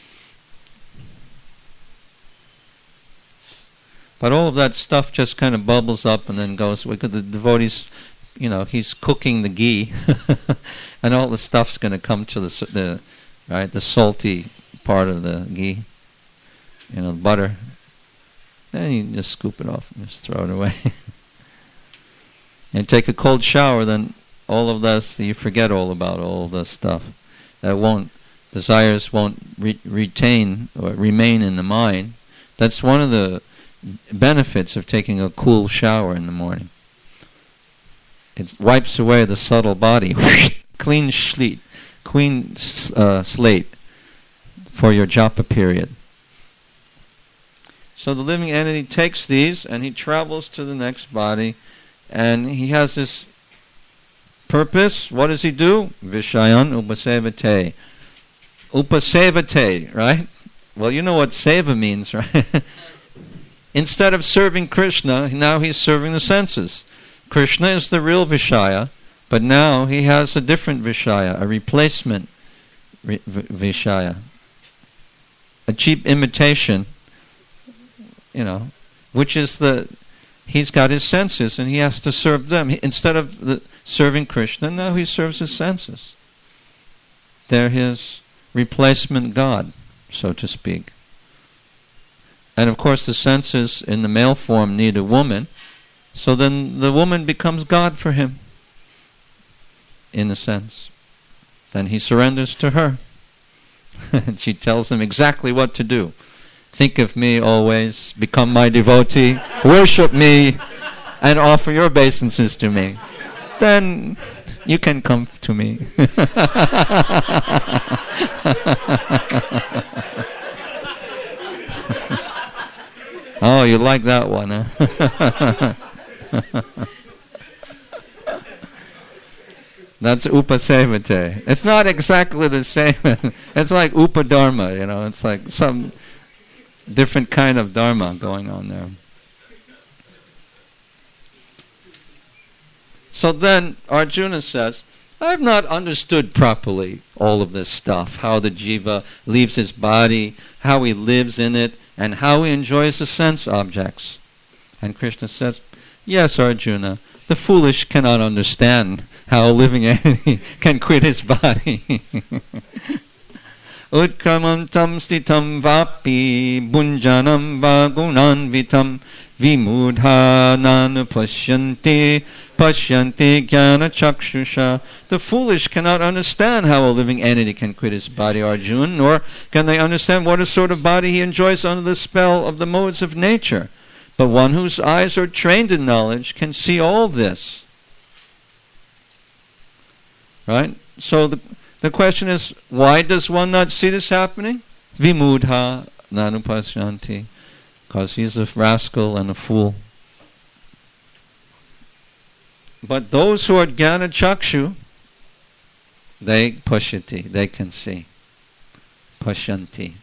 A: But all of that stuff just kind of bubbles up and then goes. Because the devotees, he's cooking the ghee, and all the stuff's going to come to the salty part of the ghee, the butter. Then you just scoop it off and just throw it away. And take a cold shower, then all of this, you forget all about all of this stuff. Desires won't retain or remain in the mind. That's one of the benefits of taking a cool shower in the morning. It wipes away the subtle body. Clean slate for your japa period. So the living entity takes these and he travels to the next body, and he has this purpose. What does he do? Vishayan upasevate. Upasevate, right? Well, you know what seva means, right? Instead of serving Krishna, now he's serving the senses. Krishna is the real Vishaya, but now he has a different Vishaya, a replacement Vishaya. A cheap imitation, which is he's got his senses and he has to serve them. Instead of serving Krishna, now he serves his senses. They're his replacement God, so to speak. And of course the senses in the male form need a woman, so then the woman becomes God for him, in a sense. Then he surrenders to her. And she tells him exactly what to do. Think of me always, become my devotee, worship me, and offer your obeisances to me. Then you can come to me. Oh, you like that one, huh? That's upasevate. It's not exactly the same. It's like upadharma, it's like some different kind of dharma going on there. So then Arjuna says, I've not understood properly all of this stuff, how the jiva leaves his body, how he lives in it, and how he enjoys the sense objects. And Krishna says, yes, Arjuna, the foolish cannot understand how a living entity can quit his body. Utkamam tam stitam vapi bunjanam vagunanvitam vimudha nanupashyanti pashyanti jnana chakshusha. The foolish cannot understand how a living entity can quit his body, Arjuna, nor can they understand what a sort of body he enjoys under the spell of the modes of nature. But one whose eyes are trained in knowledge can see all this. Right? So the question is, why does one not see this happening? Vimudha nanupashyanti. Because he's a rascal and a fool. But those who are jnana chakshu, they pashyati, they can see. Pashyanti.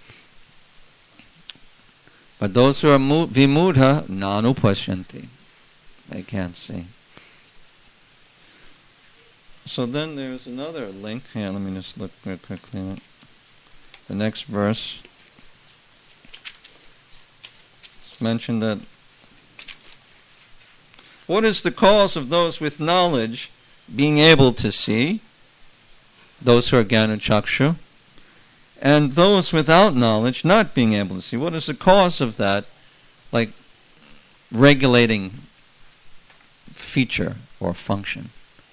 A: But those who are vimudha, nanupashyanti, they can't see. So then there's another link. Here, let me just look real quickly at the next verse. It's mentioned that what is the cause of those with knowledge being able to see? Those who are jnana chakshu. And those without knowledge not being able to see. What is the cause of that, like, regulating feature or function?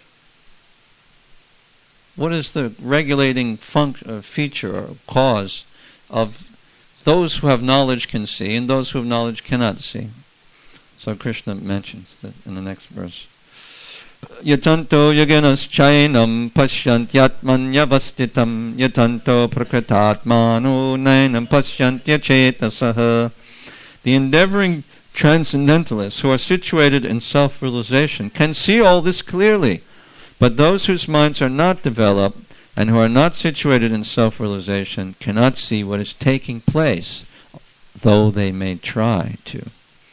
A: What is the regulating feature or cause of those who have knowledge can see and those who have knowledge cannot see? So Krishna mentions that in the next verse. Yatanto yagenas chainam pashyantyatmanyavastitam yatanto prakritatmanu nainam pashyantyachetasah. The endeavoring transcendentalists who are situated in self-realization can see all this clearly, but those whose minds are not developed and who are not situated in self-realization cannot see what is taking place, though they may try to.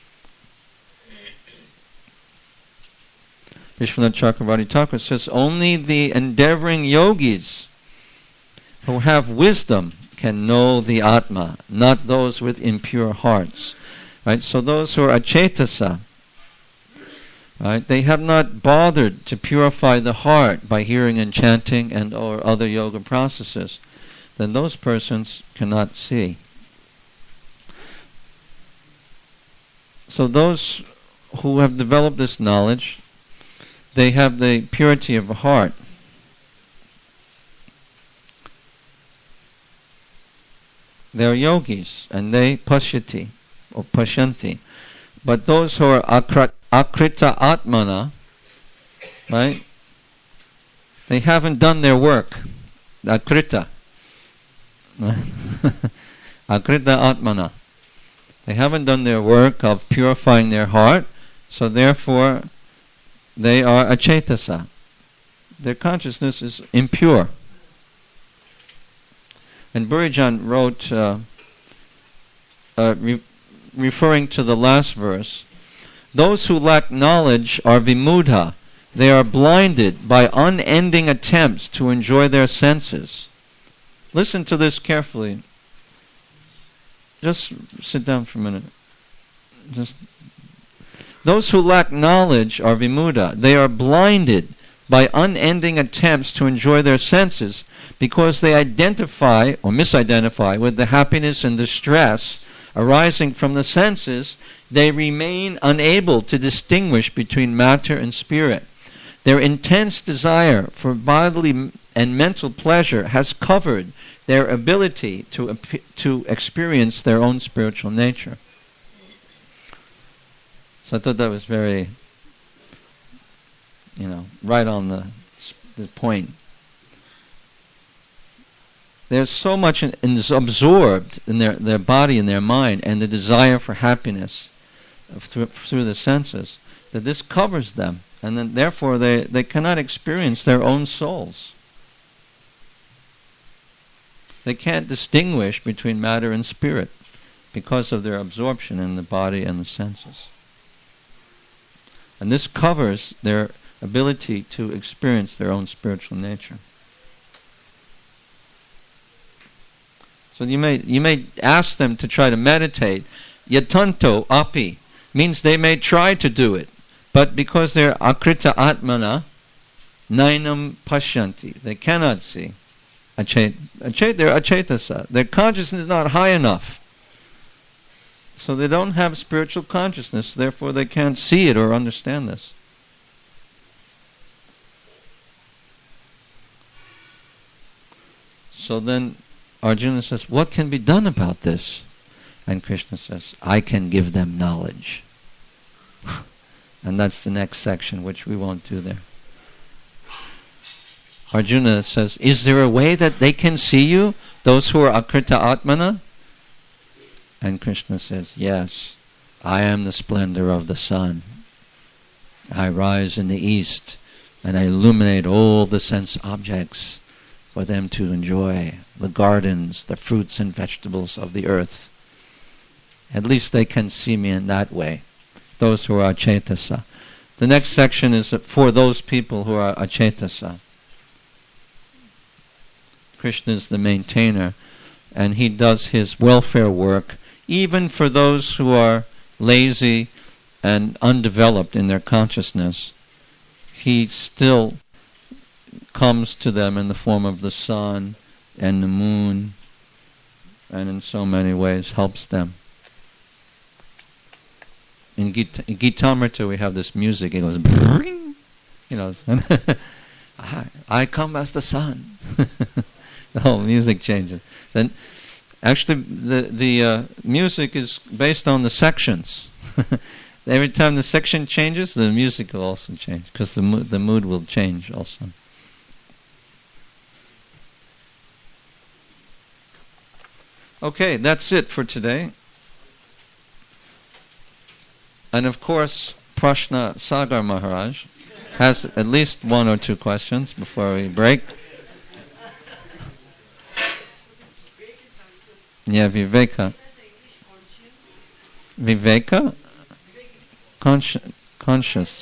A: Vishwanath Chakravarti Thakur says, only the endeavoring yogis who have wisdom can know the Atma, not those with impure hearts. Right? So those who are achetasa, right, they have not bothered to purify the heart by hearing and chanting and or other yoga processes, then those persons cannot see. So those who have developed this knowledge, they have the purity of the heart. They are yogis, and they pashyati, or pashyanti. But those who are akrita atmana, right, they haven't done their work. Akrita. Akrita atmana. They haven't done their work of purifying their heart, so therefore they are achetasa. Their consciousness is impure. And Burijan wrote, referring to the last verse, those who lack knowledge are vimudha. They are blinded by unending attempts to enjoy their senses. Listen to this carefully. Just sit down for a minute. Those who lack knowledge are vimudha. They are blinded by unending attempts to enjoy their senses because they identify or misidentify with the happiness and distress arising from the senses. They remain unable to distinguish between matter and spirit. Their intense desire for bodily and mental pleasure has covered their ability to experience their own spiritual nature. So I thought that was very, right on the point. They're so much absorbed in their body and their mind and the desire for happiness through the senses that this covers them, and then therefore they cannot experience their own souls. They can't distinguish between matter and spirit because of their absorption in the body and the senses. And this covers their ability to experience their own spiritual nature. So you may ask them to try to meditate. Yatanto api means they may try to do it, but because they're akrita atmana, nainam pashyanti, they cannot see. They're achetasa. Their consciousness is not high enough. So they don't have spiritual consciousness, therefore they can't see it or understand this. So then Arjuna says, what can be done about this? And Krishna says, I can give them knowledge. And that's the next section, which we won't do there. Arjuna says, is there a way that they can see you, those who are akrita atmana? And Krishna says, yes, I am the splendor of the sun. I rise in the east and I illuminate all the sense objects for them to enjoy, the gardens, the fruits and vegetables of the earth. At least they can see me in that way, those who are achetasa. The next section is for those people who are achetasa. Krishna is the maintainer, and he does his welfare work even for those who are lazy and undeveloped in their consciousness. He still comes to them in the form of the sun and the moon, and in so many ways helps them. In Gitamrita we have this music, it goes bring, I come as the sun. The whole music changes. Then, actually, the music is based on the sections. Every time the section changes, the music will also change, because the mood will change also. Okay, that's it for today. And of course, Prashna Sagar Maharaj has at least one or two questions before we break. Yeah, Viveka. Viveka? Conscience.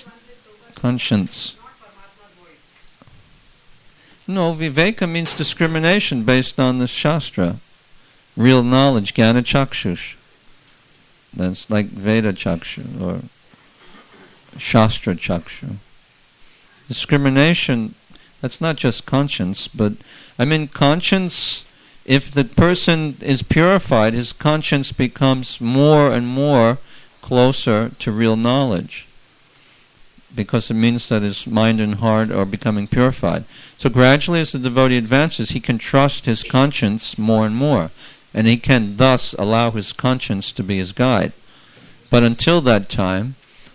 A: No, Viveka means discrimination based on the Shastra. Real knowledge, Jnana Chakshush. That's like Veda Chakshu or Shastra Chakshu. Discrimination, that's not just conscience, but conscience, if the person is purified, his conscience becomes more and more closer to real knowledge, because it means that his mind and heart are becoming purified. So gradually, as the devotee advances, he can trust his conscience more and more, and he can thus allow his conscience to be his guide. But until that time,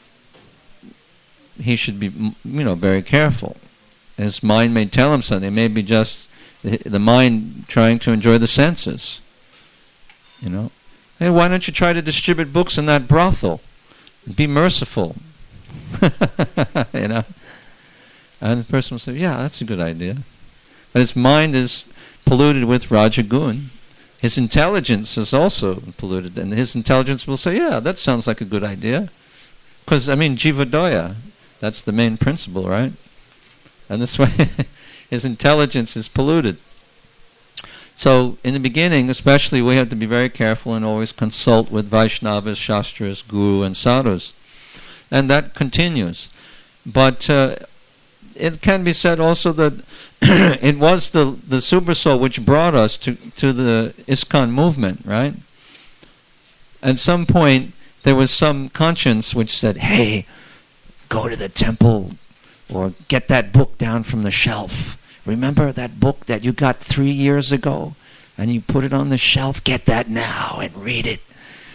A: he should be, very careful. His mind may tell him something. It may be just the mind trying to enjoy the senses. And Hey, why don't you try to distribute books in that brothel? Be merciful. You know? And the person will say, yeah, that's a good idea. But his mind is polluted with Rajagun. His intelligence is also polluted, and his intelligence will say, yeah, that sounds like a good idea. Because, Jivadaya, that's the main principle, right? And this way, his intelligence is polluted. So, in the beginning, especially, we have to be very careful and always consult with Vaishnavas, Shastras, Guru, and Sadhus. And that continues. But it can be said also that it was the Super Soul which brought us to the ISKCON movement, right? At some point, there was some conscience which said, hey, go to the temple or get that book down from the shelf. Remember that book that you got 3 years ago and you put it on the shelf? Get that now and read it.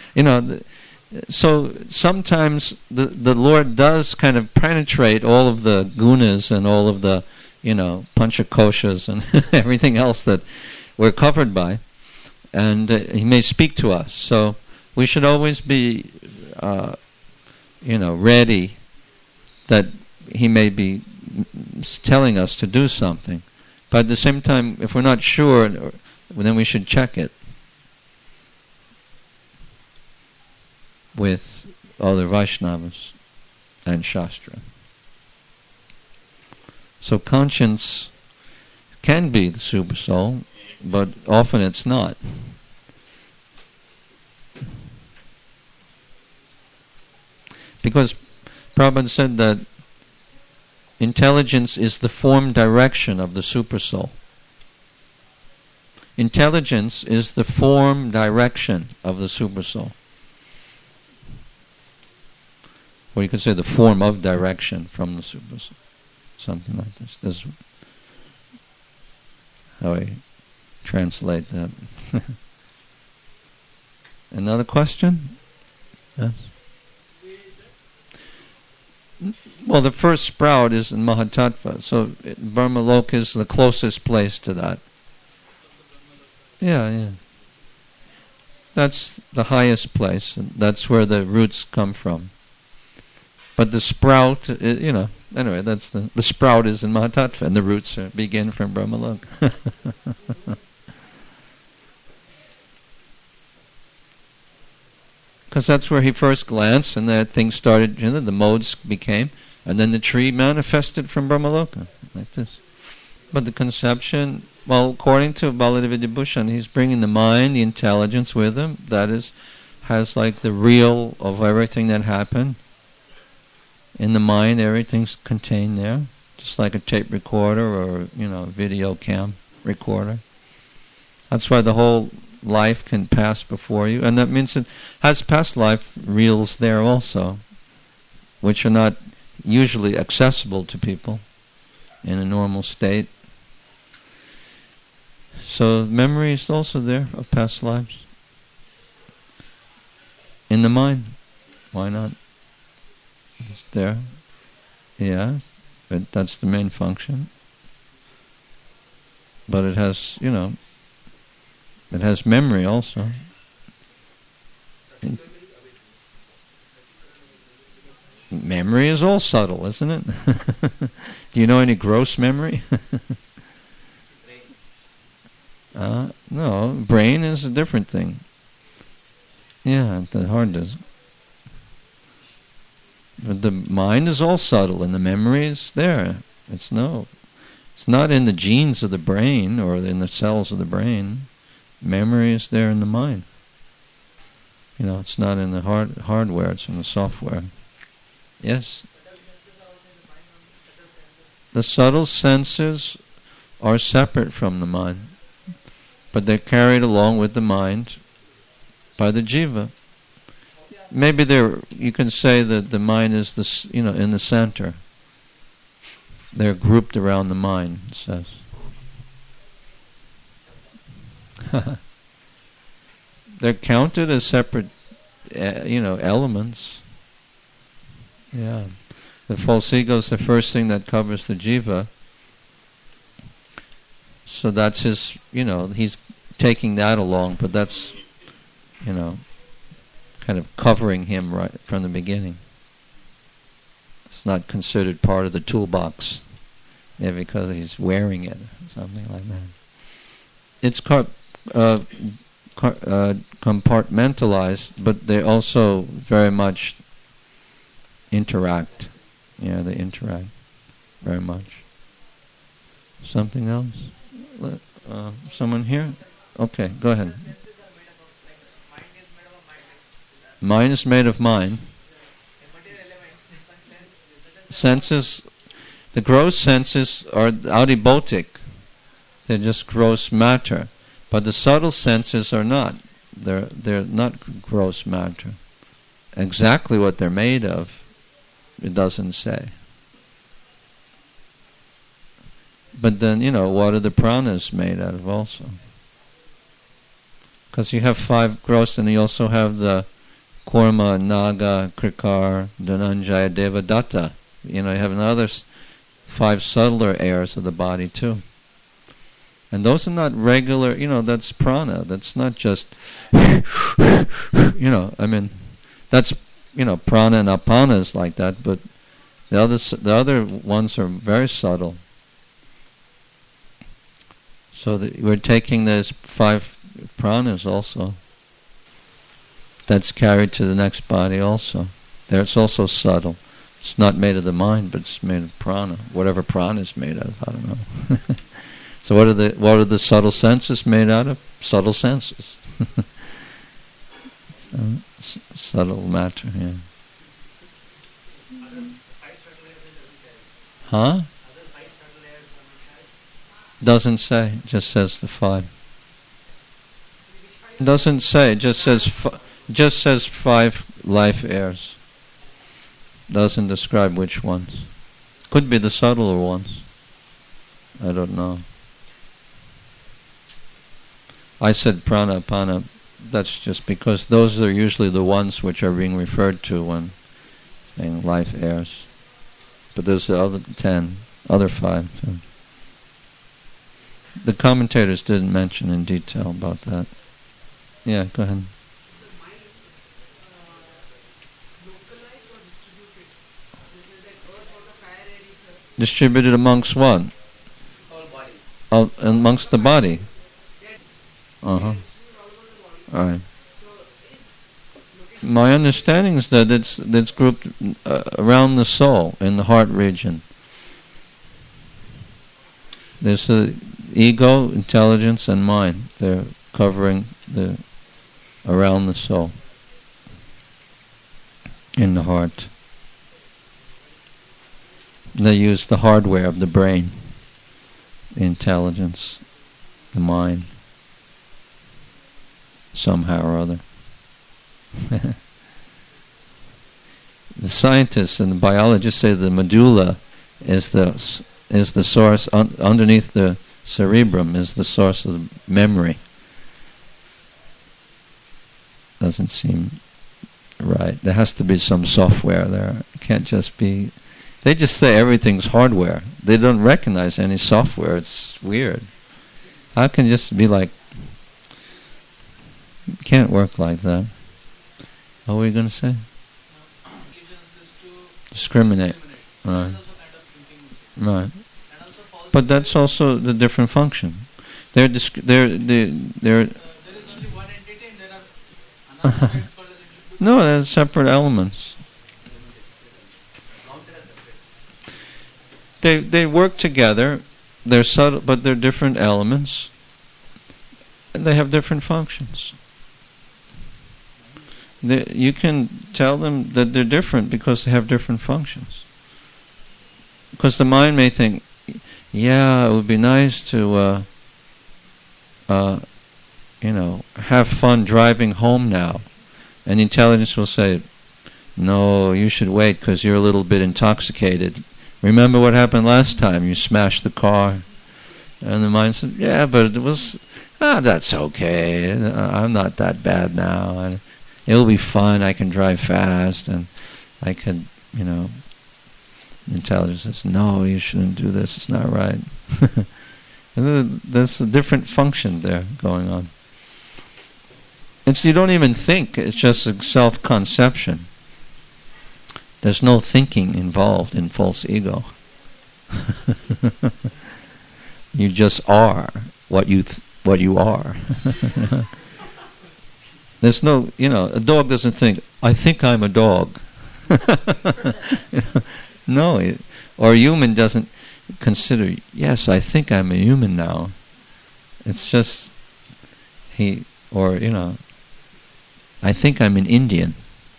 A: So sometimes the Lord does kind of penetrate all of the gunas and all of the, panchakoshas and everything else that we're covered by. And He may speak to us. So we should always be, ready that He may be telling us to do something. But at the same time, if we're not sure, then we should check it with other Vaishnavas and Shastra. So conscience can be the Super Soul, but often it's not. Because Prabhupada said that intelligence is the form direction of the Super Soul. Intelligence is the form direction of the Super Soul. Or you could say the form of direction from the Super Soul. Something like this. This is how I translate that. Another question? Yes? Well, the first sprout is in Mahatattva, so Brahmaloka is the closest place to that. Yeah. That's the highest place, and that's where the roots come from. But the sprout, anyway, that's the sprout is in Mahatattva, and the roots begin from Brahmaloka. Because that's where he first glanced, and that things started, the modes became, and then the tree manifested from Brahmaloka, like this. But the conception, well, according to Baladeva Vibhushan, he's bringing the mind, the intelligence with him, that is, has like the real of everything that happened. In the mind, everything's contained there, just like a tape recorder or, video cam recorder. That's why the whole life can pass before you, and that means it has past life reels there also, which are not usually accessible to people in a normal state. So memory is also there of past lives in the mind. Why not? It's there. Yeah, but that's the main function. But it has, it has memory also. Memory is all subtle, isn't it? Do you know any gross memory? No, brain is a different thing. Yeah, the heart does. But the mind is all subtle, and the memory is there. It's not in the genes of the brain or in the cells of the brain. Memory is there in the mind. It's not in the hardware, it's in the software. Yes? The subtle senses are separate from the mind, but they're carried along with the mind by the jiva. Maybe you can say that the mind is in the center. They're grouped around the mind, it says. They're counted as separate, elements. Yeah. The false ego is the first thing that covers the jiva. So that's his, he's taking that along, but that's, kind of covering him right from the beginning. It's not considered part of the toolbox, because he's wearing it, something like that. It's compartmentalized, but they also very much interact. Yeah, they interact very much. Something else? Someone here? Okay, go ahead. Mind is made of mind. Senses, the gross senses are adibotic. They're just gross matter. But the subtle senses are not. They're not gross matter. Exactly what they're made of, it doesn't say. But then, what are the pranas made out of also? Because you have 5 gross, and you also have the Kurma, Naga, Krikar, Dhananjaya, Devadatta. You have another 5 subtler airs of the body too. And those are not regular, that's prana. That's not just, that's, prana and apana is like that, but the other ones are very subtle. So we're taking those 5 pranas also. That's carried to the next body also. There it's also subtle. It's not made of the mind, but it's made of prana. Whatever prana is made out of, I don't know. So what are the subtle senses made out of? Subtle senses. Subtle matter, yeah. Huh? Doesn't say. Just says the 5. Doesn't say. Just says 5 life airs. Doesn't describe which ones. Could be the subtler ones. I don't know. I said prana, apana. That's just because those are usually the ones which are being referred to when saying life airs. But there's the other 10, other 5 too. The commentators didn't mention in detail about that. Yeah, go ahead. Distributed amongst what? Amongst the body. Alright. My understanding is that it's grouped around the soul, in the heart region. There's the ego, intelligence, and mind. They're covering around the soul, in the heart. They use the hardware of the brain, the intelligence, the mind, somehow or other. The scientists and the biologists say the medulla is the source, underneath the cerebrum is the source of the memory. Doesn't seem right. There has to be some software there. It can't just be... They just say everything's hardware. They don't recognize any software. It's weird. How can it just be like... It can't work like that. What were you going to say? Discriminate. Right. Right. But that's also the different function. There is only
B: one entity and there are another called as
A: no, they're separate elements. They work together. They're subtle, but they're different elements, and they have different functions. You can tell them that they're different because they have different functions. Because the mind may think, yeah, it would be nice to, have fun driving home now. And intelligence will say, no, you should wait because you're a little bit intoxicated. Remember what happened last time? You smashed the car. And the mind said, yeah, but it was, that's okay. I'm not that bad now. And it'll be fun. I can drive fast. And I can, Intelligence says, no, you shouldn't do this. It's not right. And there's a different function there going on. you don't even think. It's just a self-conception. There's no thinking involved in false ego. You just are what you are. There's no, a dog doesn't think, I think I'm a dog. No, or a human doesn't consider, yes, I think I'm a human now. It's just, I think I'm an Indian.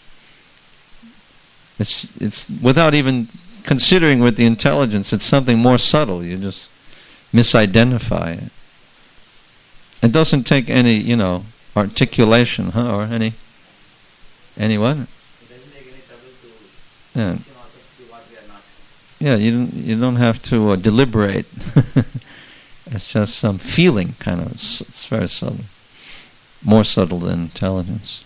A: It's without even considering with the intelligence, it's something more subtle. You just misidentify it. It doesn't take any, articulation, or any what?
B: It doesn't take any trouble to
A: Yeah.
B: question ourselves to what we are not.
A: Yeah, you don't have to deliberate. It's just some feeling, kind of. It's very subtle, more subtle than intelligence.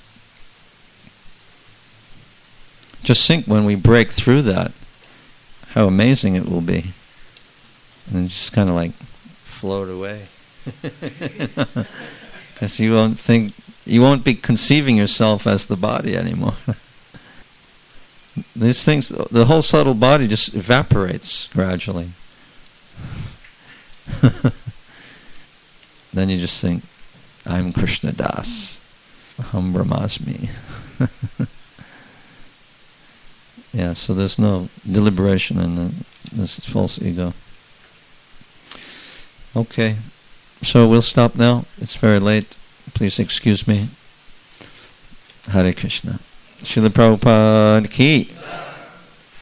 A: Just think when we break through that, how amazing it will be, and just kind of like float away. Because you won't be conceiving yourself as the body anymore. These things, the whole subtle body just evaporates gradually. Then you just think, I'm Krishna Das, Aham Brahmasmi. Yeah, so there's no deliberation in this false ego. Okay, so we'll stop now. It's very late. Please excuse me. Hare Krishna. Srila Prabhupada ki.